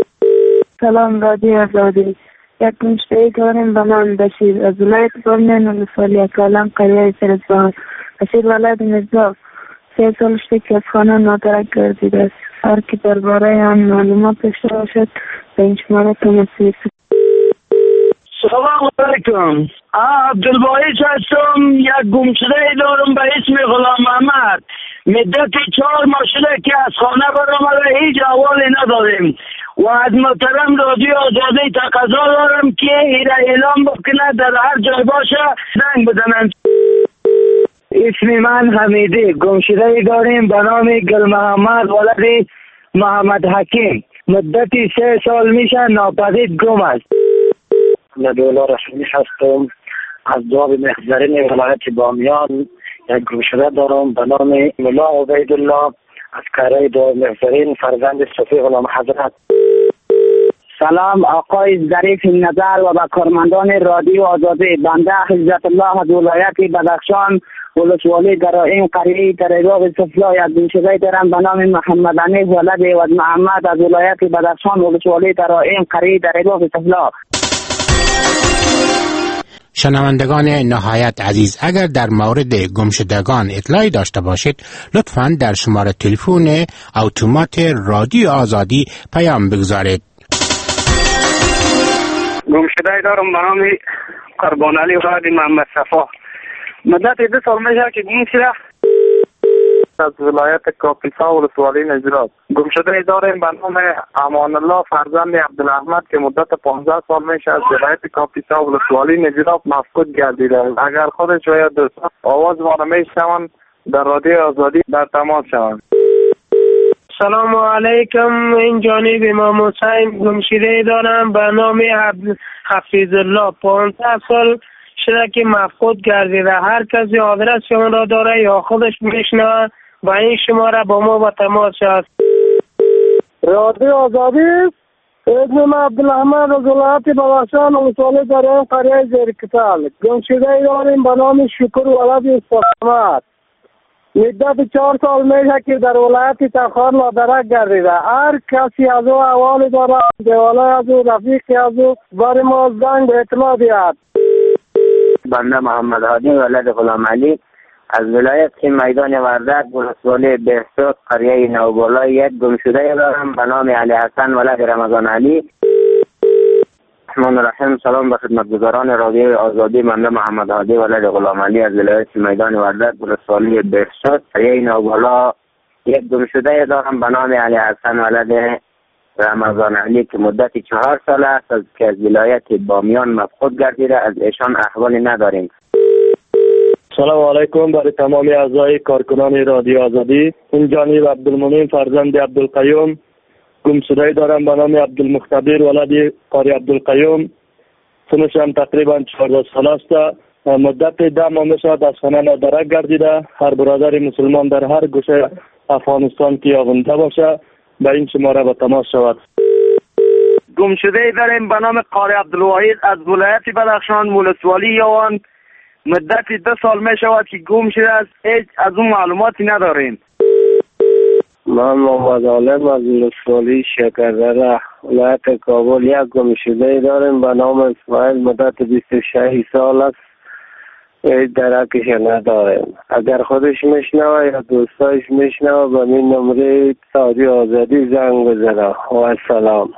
سلام رادیو آزادی. یک گمشده داریم به نام بشیر از ولایت بامین ولسوالی اکالم قریه سرزبان. بشیر ولد مرزا سه سال شده که از خانه نادرک گردیده است. هر که درباره آن معلومات داشته باشد به این شماره تماس بگیرد. سلام علیکم. عبدالواحد هستم. یک گمشده دارم به اسم غلام محمد. مدت چهار ماه شده که از خانه برآمده، هیچ احوالی نداریم و از محترم رادیو آزادی تقاضا دارم که این اعلام بکنه در هر جای باشه زنگ بزنن. اسم من حمیدی. گمشده داریم به نام گل محمد ولد محمد حکیم. مدتی سه سال میشه ناپدید گم است. ندولا رسمی هستم از جواب محضرین ولایت بامیان. یک گمشده دارم به نام ملا عبیدالله از کاره دو محضرین فرزند صفی غلام حضرت. سلام آقای ظریف نظر و به کارمندان رادیو آزادی. بنده حضرت الله از ولایت بدخشان ولسوالی در این قریه تریباغ سفلا یک گمشده دارم به نام محمد حنیف ولد و محمد از ولایت بدخشان ولسوالی در این قریه تریباغ سفلا. شنوندگان نهایت عزیز، اگر در مورد گمشدگان اطلاعی داشته باشید لطفاً در شماره تلفن اتومات رادیو آزادی پیام بگذارید. گمشده دارم به نام قربان علی ولد محمد صفا. مدت دو سال میشه که گم شده. از ولایت کاپیسا ولسوالی نجراب. گمشده داریم به نام امان الله فرزند عبدالاحمد که مدت پانزده سال میشه از ولایت کاپیسا ولسوالی نجراب مفقود گردیده. اگر خودش و یا دوستان آواز ما را میشنوند در رادیو آزادی در تماس شوند. سلام علیکم. این جانب امام حسین گمشده دارم به نام حفیظ الله. پانزده سال شده که مفقود گردیده. هر کسی آدرس اون را داره یا خودش میشنوه و این شماره با ما با تماس شد. رادیو آزادی. اسم من عبدالرحمن از ولایت بدخشان ولسوالی در این قریه زیرکتل. گمشده داریم به نام شکر ولد استقامت. مدت چهار سال میشه که در ولایت تخار لادرک گردیده. هر کسی از او احوال داره، دیوالای از او، رفیقی از او بر ما زنگ به اطلاع بیاد. بنده محمد هادی ولد غلام علی از ولایت میدان وردک ولسوالی بهشت قریه نوبالا یک گمشده دارم به نام علی حسن ولد رمضان علی. الرحمن الرحیم. سلام به خدمتگزاران رادیوی آزادی. بنده محمد هادی ولد غلام علی از ولایت میدان وردک ولسوالی بهشت قریه نوبالا یک گمشده دارم به نام علی حسن ولد رمضان علی که مدت چهار سال است از که از ولایت بامیان مفقود گردیده. از ایشان احوالی نداریم. سلام علیکم برای تمامی اعضای کارکنان رادیو آزادی. این جانب عبدالمنیم فرزند عبدالقیوم گمشده دارم به نام عبدالمختبر ولد قاری عبدالقیوم. سنش هم تقریبا چهارده سال است. مدت ده ماه میشود از خانه نادرک گردیده. هر برادر مسلمان در هر گوشه افغانستان که یابنده باشه به این شماره به تماس شود. گمشده داریم به نام قاری عبدالواحد از ولایت بدخشان ولسوالی یوان. مدت دو سال می شود که گم شده است. هیچ از اون معلوماتی نداریم. من محمد عالم از ولسوالی شکردره ولایت کابل یک گمشده داریم به نام اسماعیل. مدت بیست و شش سال است. هیچ درکش نداریم. اگر خودش میشنوه یا دوستایش میشنوه به این نمره رادیو آزادی زنگ بزنه. و سلام.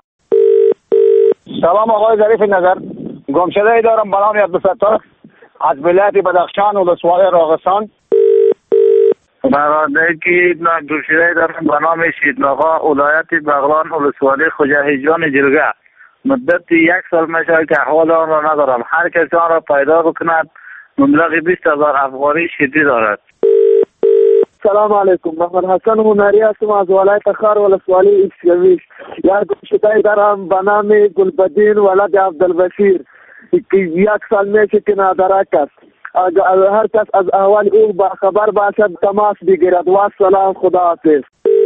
سلام آقای ظریف نظر. گمشده دارم به نام عبدالستار از ولایت بدخشان ولسوالی راغستان. برادری که من گمشده دارم به نام شیدناغا ولایت بغلان ولسوالی خوجهیجان جرگه. مدت یک سال میشه که احوال آن را ندارم. هر کسی آن را پیدا بکند مبلغ بیست هزار افغانی شدی دارد. سلام علیکم. محمد حسن هنری هستم از ولایت تخار ولسوالی ایکسویش. یک گمشده دارم به نام گلبدین ولد عبدالبشیر که یک سال میشه که نادرک است. هر کس از احوال او با خبر باشد تماس بگیرد. و سلام. خدا حافظ.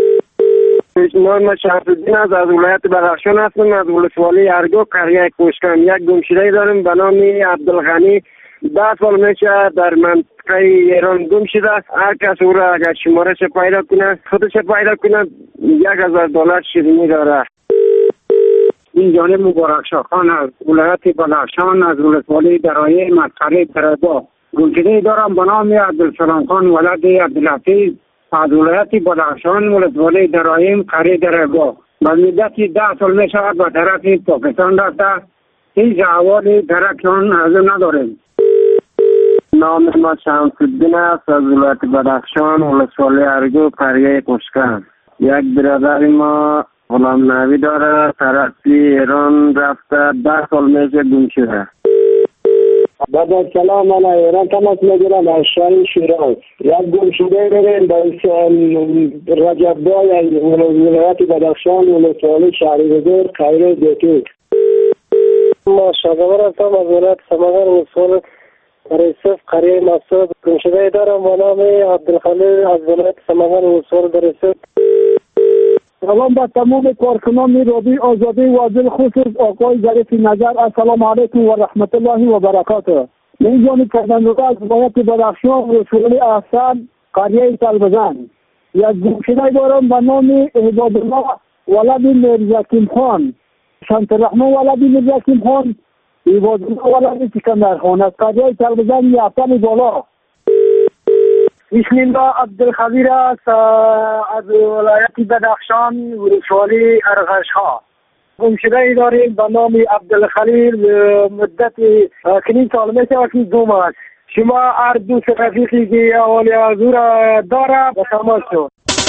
من شمس‌الدین از از ولایت بدخشان هستم از ولسوالی ارگو قریه کوشکن. یک گمشده دارم به نام عبدالغنی. ده سال میشه در منطقه ایران گم شده است. هر کس او را اگر شمارش پیدا کنه خودش پیدا کنه یک هزار دلار شیرینی داره. این جانب مبارک شاه خان از ولایت بدخشان از ولسوالی درایه مسخره درگاه گمشده دارم به نام عبدالسلام خان ولد عبدالحفیظ از ولایت بدخشان ولسوالی درایه قریه درگاه. به مدت ده سال می شود به طرف پاکستان رفته. هیچ احوال درکشان از نداریم. نام ما شمس‌الدین است از ولایت بدخشان ولسوالی ارگو قریه کوشکن. یک برادر ما غلام نوی داره طرفی ایران رفته. ده سال میشه گم شده. بعد سلام من ایران تماس میگیرم از شهر شیراز. یک گمشده داریم به اسم رجب دای ولایت بدخشان ولسوالی شهریور خیره دیتی. ما شاگرد هستم از ولایت سمنگان ولسوالی رئیسف قریه مسعود. گمشده دارم به نام عبدالخلیل از ولایت سمنگان ولسوالی رئیسف. سلام به تمام کارکنان رادیو آزادی و از خصوص آقای ظریف نظر. السلام علیکم و رحمت الله و برکاته. من جانب کردنده از ولایت بدخشان ولسوالی احسن قریه تلبزن. یک گمشده دارم به نام عبادالله ولد میرزاکیم خان. شمس الرحمن ولد میرزاکیم خان. عبادالله ولد سکندر خان از قریه تلبزن یفتن بالا. بسم الله عبدالخبیر است از ولایت بدخشان ولسوالی ارغشها. گمشده ای داریم به نام عبدالخلیل. مدت کنین سال میشه و کنین دو ماه. شما هر دو رفیقی که احوال حضور داره به تماس شد.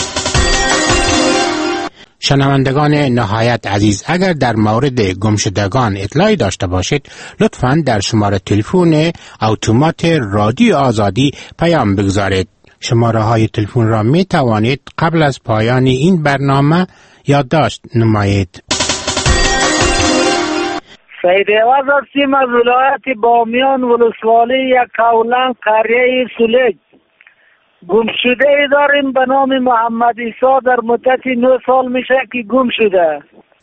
شنوندگان نهایت عزیز، اگر در مورد گمشدگان اطلاعی داشته باشید لطفاً در شماره تلفن اتومات رادیو آزادی پیام بگذارید. شماره های تلفن را می توانید قبل از پایان این برنامه یادداشت نمایید. سید عوض هستیم از ولایت بامیان ولسوالی یک قولن قریه سولج. گمشده ای داریم به نام محمد عیسی. در مدت نه سال میشه که گم شده.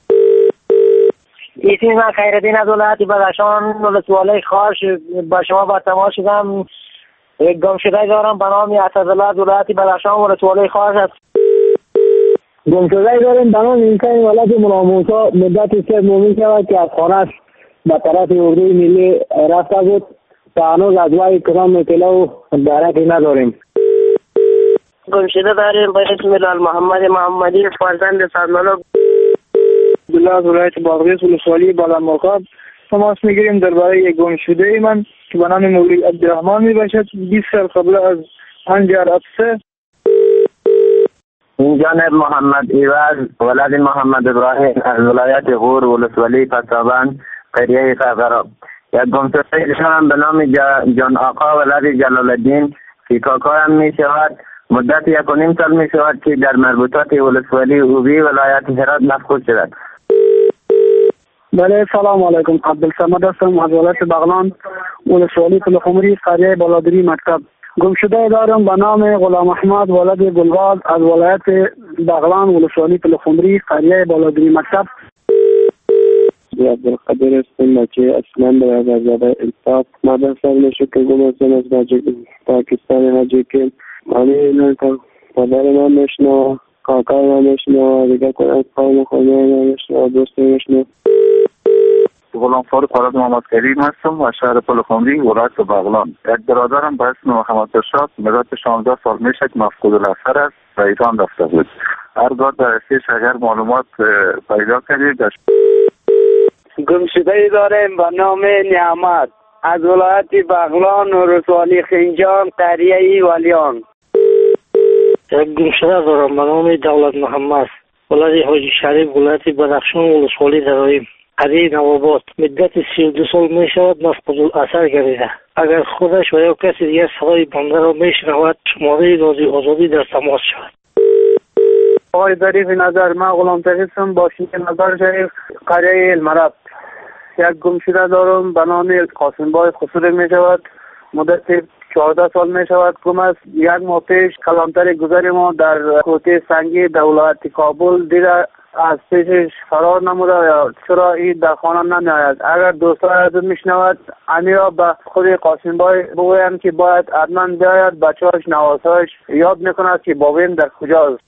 اسم من خیردین از ولایت بدخشان ولسوالی خاش با شما با تماس شدم. یک گمشده دارم به نام اسدالله از ولایت بدخشان ولسوالی خاص است. گمشده داریم به نام اینکای ولایت مولا موسی مدت سه ماه میشود که از خانه‌اش به طرف اردوی ملی رفته بود تا هنوز از وی کدام اطلاع و درکی نداریم. گمشده داریم به اسم لال محمد محمدی فرزند سرمالو عبدالله از ولایت بادغیس ولسوالی بالامرغاب تماس میگیریم درباره یک گمشده من که به نام مولوی عبدالرحمن می باشد بیست سال قبل از انجار افسه. این جانب محمد ایواز ولد محمد ابراهیم از ولایت غور ولسوالی پسابان قریه قرقراب. یک گمشده هم به نام جان آقا ولد جلال الدین که کاکایم می شود. مدت یک و نیم سال می شود که در مربوطات ولسوالی اوبی ولایت هرات مفقود شد. بله سلام علیکم، عبدالصمد هستم از ولایت بغلان ولسوالی پلخمری قریه بالادری مکتب. گمشده دارم به نام غلام احمد ولد گلباز از ولایت بغلان ولسوالی پلخمری قریه بالادری مکتب. عبدالقدر هستم که اصلا به وزاره انصاف مادر سال میشه که گم هستم از پاکستان حجی که مانی نکن پدر من میشنو کاکای من میشنو دیگه کنم قوم خونه من میشنو دوست میشنو. غلام فاروق فراد محمد کریم هستم و شهر پلخمری ولایت بغلان. یک برادرم به اسم محمد ارشاد مدت شانزده سال میشه که مفقود الاثر است و ایران رفته بود. هرگاه در اسیش اگر معلومات پیدا کردید. گمشده داریم به نام نعمت از ولایت بغلان ولسوالی خنجان قریه ولیان. یک گمشده دارم به نام دولت محمد ولایت حاجی شریف ولایت بدخشان ولسوالی درایم قریه نواباد. مدت سی و دو سال می شود مفقود الاثر گردیده. اگر خودش و یا کسی دیگر صدای بنده را میشنود شماره رادیو آزادی در تماس شود. آقای ظریف نظر، من غلام تقیستم باشنده نظر شریف قریه المرد. یک گمشده دارم به نام قاسم بای خسور می شود. مدت چهارده سال می شود گم است. یک ماه پیش کلانتر گذر ما در کوته سنگی در ولایت کابل دیده از پیشش فرار نموده یا چرا این در خانه نمی آید. اگر دوستان از میشنود امی را به خود قاسم بای بگویم که باید حتما بیاید بچه‌اش نواساش یاد میکند که بابین در کجاست.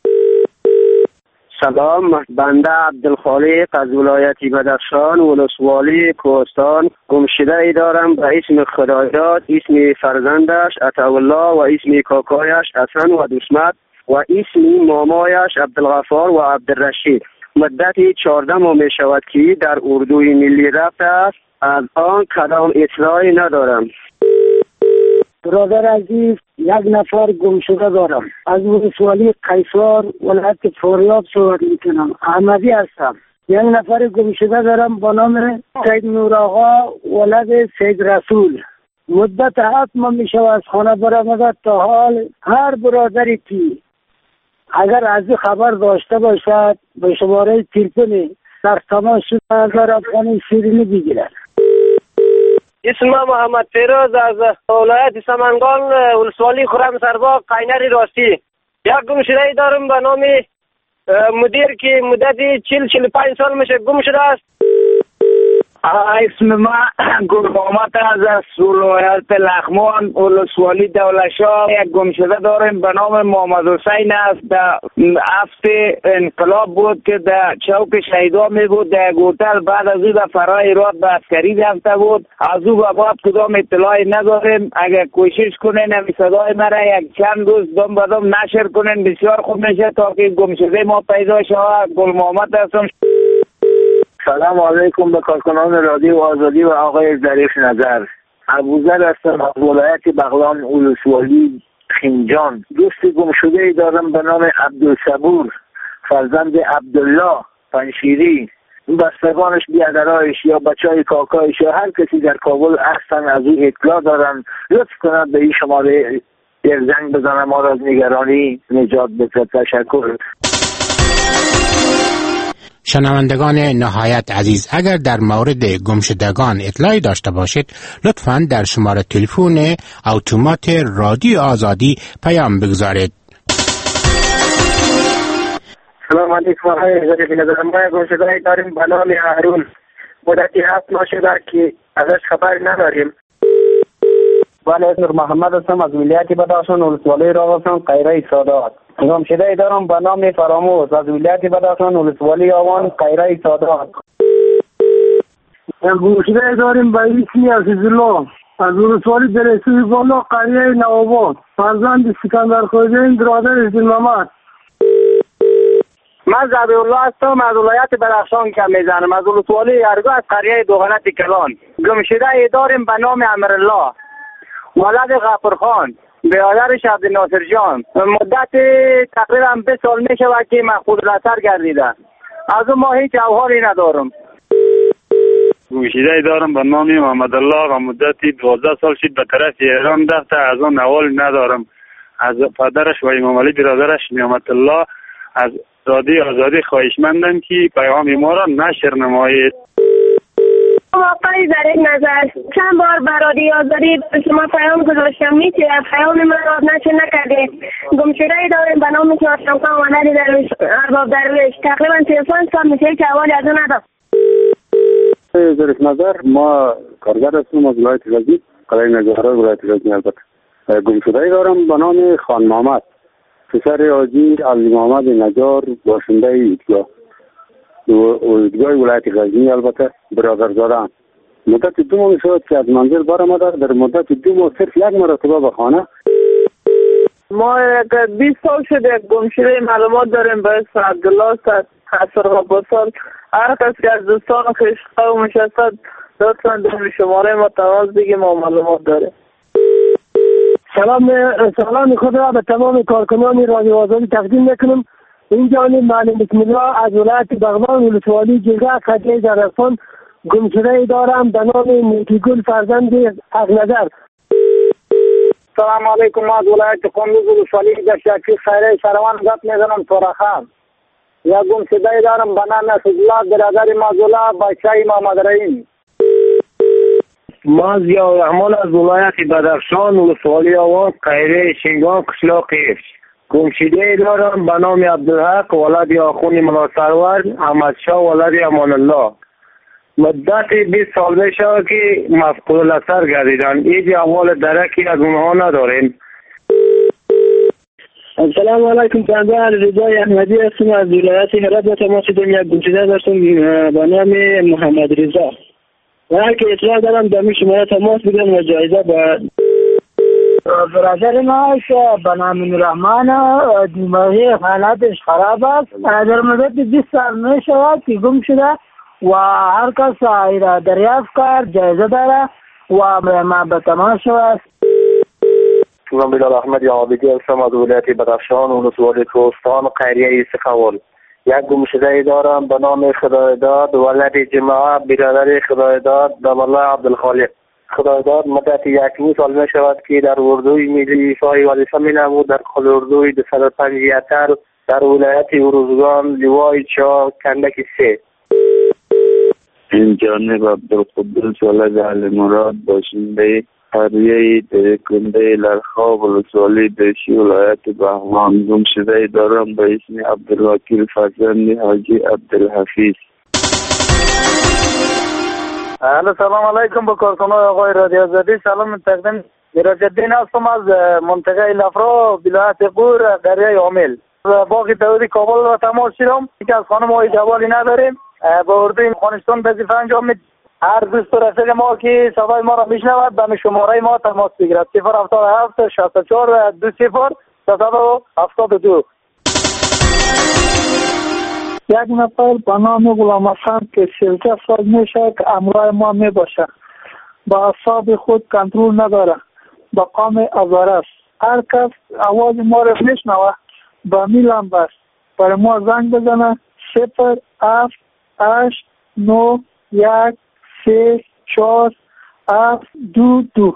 سلام، بنده عبدالخالق از ولایت بدخشان ولسوالی کوهستان گمشده ای دارم به اسم خدایداد، اسم فرزندش عطاالله و اسم کاکایش حسن و دسمت و اسم مامایش عبدالغفار و عبدالرشید. مدت چهارده ماه می شود که در اردوی ملی رفته است. از آن کدام اطلاعی ندارم. برادر عزیز، یک نفر گمشده دارم از ولسوالی قیصر ولایت فاریاب صحبت میکنم. احمدی هستم. یک نفر گمشده دارم با نام سید نوراغا ولد سید رسول. مدت هفت ماه میشه از خانه برآمده. تا حال هر برادری که اگر از خبر داشته باشد به شماره تلفن در تماس هزار افغانی شیرینی بگیرد. اسم محمد فیروز از ولایت سمنگان ولسوالی خرم سرباغ قینر راستی. یک گمشده دارم به نام مدیر که مدت چل چل پنج سال میشه گم شده است. اسم ما گل محمد از ولایت لغمان ولسوالی دولتشاه. یک گمشده داریم به نام محمد حسین است. در هفته انقلاب بود که در چوک شهیدا می بود در هتل. بعد از او در فرای راد به عسکری رفته بود. از او به بعد کدام اطلاعی نداریم. اگر کوشش کنین همین صدای مرا یک چند روز دم به دم نشر کنین بسیار خوب میشه تا که گمشده ما پیدا شود. گل محمد هستم. سلام علیکم به کارکنان رادیو آزادی و آقای ظریف نظر. ابوذر هستم از ولایت بغلان ولسوالی خنجان. دوست گمشده ای دارم به نام عبدالصبور فرزند عبدالله پنشیری. بستگانش بیادرایش یا بچه های کاکایش یا هر کسی در کابل هستن از او اطلاع دارن لطف کنند به این شماره یک زنگ بزنم ما را از نگرانی نجات بده. تشکر. شنوندگان نهایت عزیز، اگر در مورد گمشدگان اطلاعی داشته باشید لطفاً در شماره تلفن اتومات رادیو آزادی پیام بگذارید. سلام علیکم آقای ظریف نظر. ما گمشده داریم به نام هارون. مدتی هفت ماه شده که ازش خبر نداریم. ولی نور محمد هستم از ولایت بدخشان ولسوالی راغستان قیره سادات. گمشده دارم به نام فراموش از ولایت بدخشان ولسوالی آوان قیره سادات. گمشده داریم به اسم عزیزالله از ولسوالی برسوی بالا قریه نوآباد فرزند سکندر خوجین برادر دین محمد. من زبی الله هستم از ولایت بدخشان که میزنم از ولسوالی ارگاه از قریه دوغلط کلان. گمشده داریم به نام امرالله ولد غفرخان برادرش عبدالناصر جان. مدت تقریبا بیست سال می شود که مفقود الاثر گردیده. از اون ما هیچ احوالی ندارم. گمشده دارم به نام محمد الله و مدتی دوازده سال شد به طرف ایران رفته. از آن احوالی ندارم. از پدرش و امام علی برادرش نعمت الله از رادیو آزادی خواهشمندم که پیام ما را نشر نمایید. آقای ظریف نظر چند بار برای آزادی شما پیام گذاشتم میشه پیام من را نشر نکردید. گمشده داریم به نام شمخان ولد درویش ارباب درویش تقریبا سی و پنج سال میشه که احوالی از اون ندارم. ظریف نظر ما کارگر هستم از ولایت غزنی قلعه نجاره ولایت غزنی. البته گمشده دارم به نام خان محمد پسر حاجی علی محمد نجار باشنده ایدگاه ایدگاه ولایت غزنی. البته برادرزاده مدت دو ماه شد که از منزل برآمده. در مدت دو ماه صرف یک مرتبه به خانه. ما بیست سال شده گمشده معلومات داریم به اسم عبدالله صد حسر و بسال. هر کسی از دوستان و خیشقه و مشستد لطفا در شماره ما تماس بگیم ما معلومات داریم. سلام سلام خود را به تمام کارکنان رادیو آزادی تقدیم میکنم. این جانب معلم بسم الله از ولایت بغلان ولسوالی جلگه قریه زرفان گمشده دارم به نام نیکیگل فرزند حق نظر. سلام علیکم. ما از ولایت کندوز ولسوالی در شکی خیره شروان گپ میزنم تورخان. یا گمشده دارم به نام اسدالله برادر مازولا بچه محمد رحیم. ما ضیاء الرحمن از ولایت بدخشان ولسوالی آوان قیره شنگان قشلاق قیفش. گمشده دارم به نام عبدالحق ولد آخوند ملا سرور احمد شاه ولد امان الله. مدت بیست سال میشه که مفقود الاثر گردیدن. هیچ احوال درکی از اونها نداریم. السلام علیکم. بنده رضای احمدی هستم از ولایت هرات و تماس دارم. یک گمشده داشتم به نام محمد رضا و هر که اطلاع دارم دمی شماره تماس بگم و جایزه با برادر ما که به نام نوررحمن دماغی حالتش خراب است. در مدت بیست سال می شود که گم شده و هر کس را دریافت کرد جایزه داره و ما به تماس شود. من بلال احمد یعابدی هستم از ولایت بدخشان ولسوالی کوهستان قریه سقوال. یک گمشده دارم به نام خدایداد ولد جماعه برادر خدایداد دم عبدالخالق. خدایداد مدت یک سال می شود که در اردوی ملی ایفای وظیفه می نمود. در خل اردوی دو صد و پنجاه در ولایت اروزگان لیوای چهار کندک سه. این جانب عبدالقدوس ولد علی مراد باشنده قریه درکنده لرخا ولسوالی دشی ولایت بهمان. گمشده دارم به اسم عبدالوکیل فرزند حاجی عبدالحفیظ. سلام علیکم به کارکنان آقای رادیو آزادی. سلام تقدیم میراج‌الدین هستم از منطقه لفرا ولایت غور قریه عامل. باقی داودی کابل را تماس شدم که از خانم های جوالی نداریم. با اردوی افغانستان وظیفه انجام میدیم. هر دوست و رفیق ما که صدای ما را میشنود به شماره ما تماس بگیرد. صفر هفتاد و هفت شصت و چهار دو صفر صد و هفتاد و دو. یک نفر به نام غلام حسن که سیزده سال میشه که همراه ما میباشه. با اعصاب خود کنترل نداره. با قام ازاره است. هر کس آواز ما را میشنوه با میلم بس برای ما زنگ بزنه. صفر هفت هشت نو یک سه چهار هفت دو دو.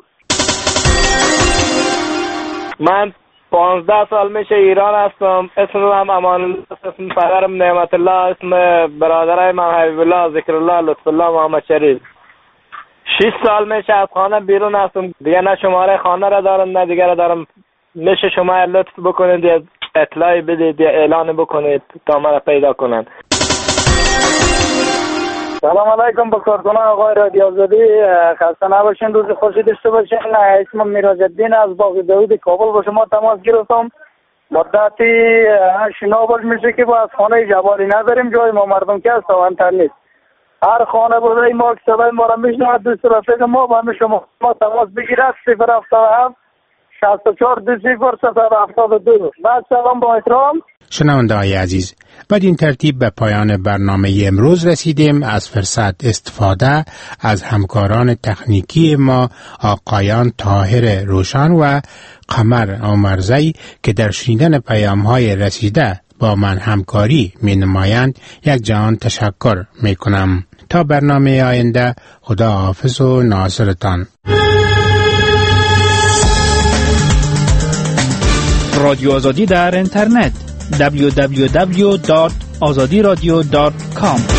من پانزده سال میشه ایران هستم. اسمم امان الله، اسم پدرم نعمت الله، اسم برادرای من حبیب الله، ذکر الله، لطف الله، محمد شریف. شش سال میشه از خانه بیرون هستم. دیگه نه شماره خانه را دارم نه دیگه را دارم. میشه شما لطف بکنید یا اطلاعی بدید یا اعلان بکنید تا من را پیدا کنن. سلام علیکم به کارکنان آقای رادیو آزادی، خسته نباشین، روز خوشی داشته باشین. اسمم میراج الدین از باغ داوود کابل با شما تماس گرفتم. مدتی شنابش میشه که با از خانه جبالی نداریم، جای ما مردم که هست وانتر نیست. هر خانه بوده ما که صدای ما را میشنوه، دوست رفیق ما با همه شما ما تماس بگیرد صفر هفتاد و هفت شصت و چهار دو صفر صفر هفتاد و دو. بعد سلام با احترام. شنونده های عزیز، بعد این ترتیب به پایان برنامه امروز رسیدیم. از فرصت استفاده از همکاران تکنیکی ما آقایان طاهر روشن و قمر عمرزی که در شنیدن پیام های رسیده با من همکاری می نمایند یک جهان تشکر می کنم. تا برنامه آینده، خدا حافظ و ناصرتان. رادیو آزادی در اینترنت دبلیو دبلیو دبلیو دات آزادی رادیو دات کام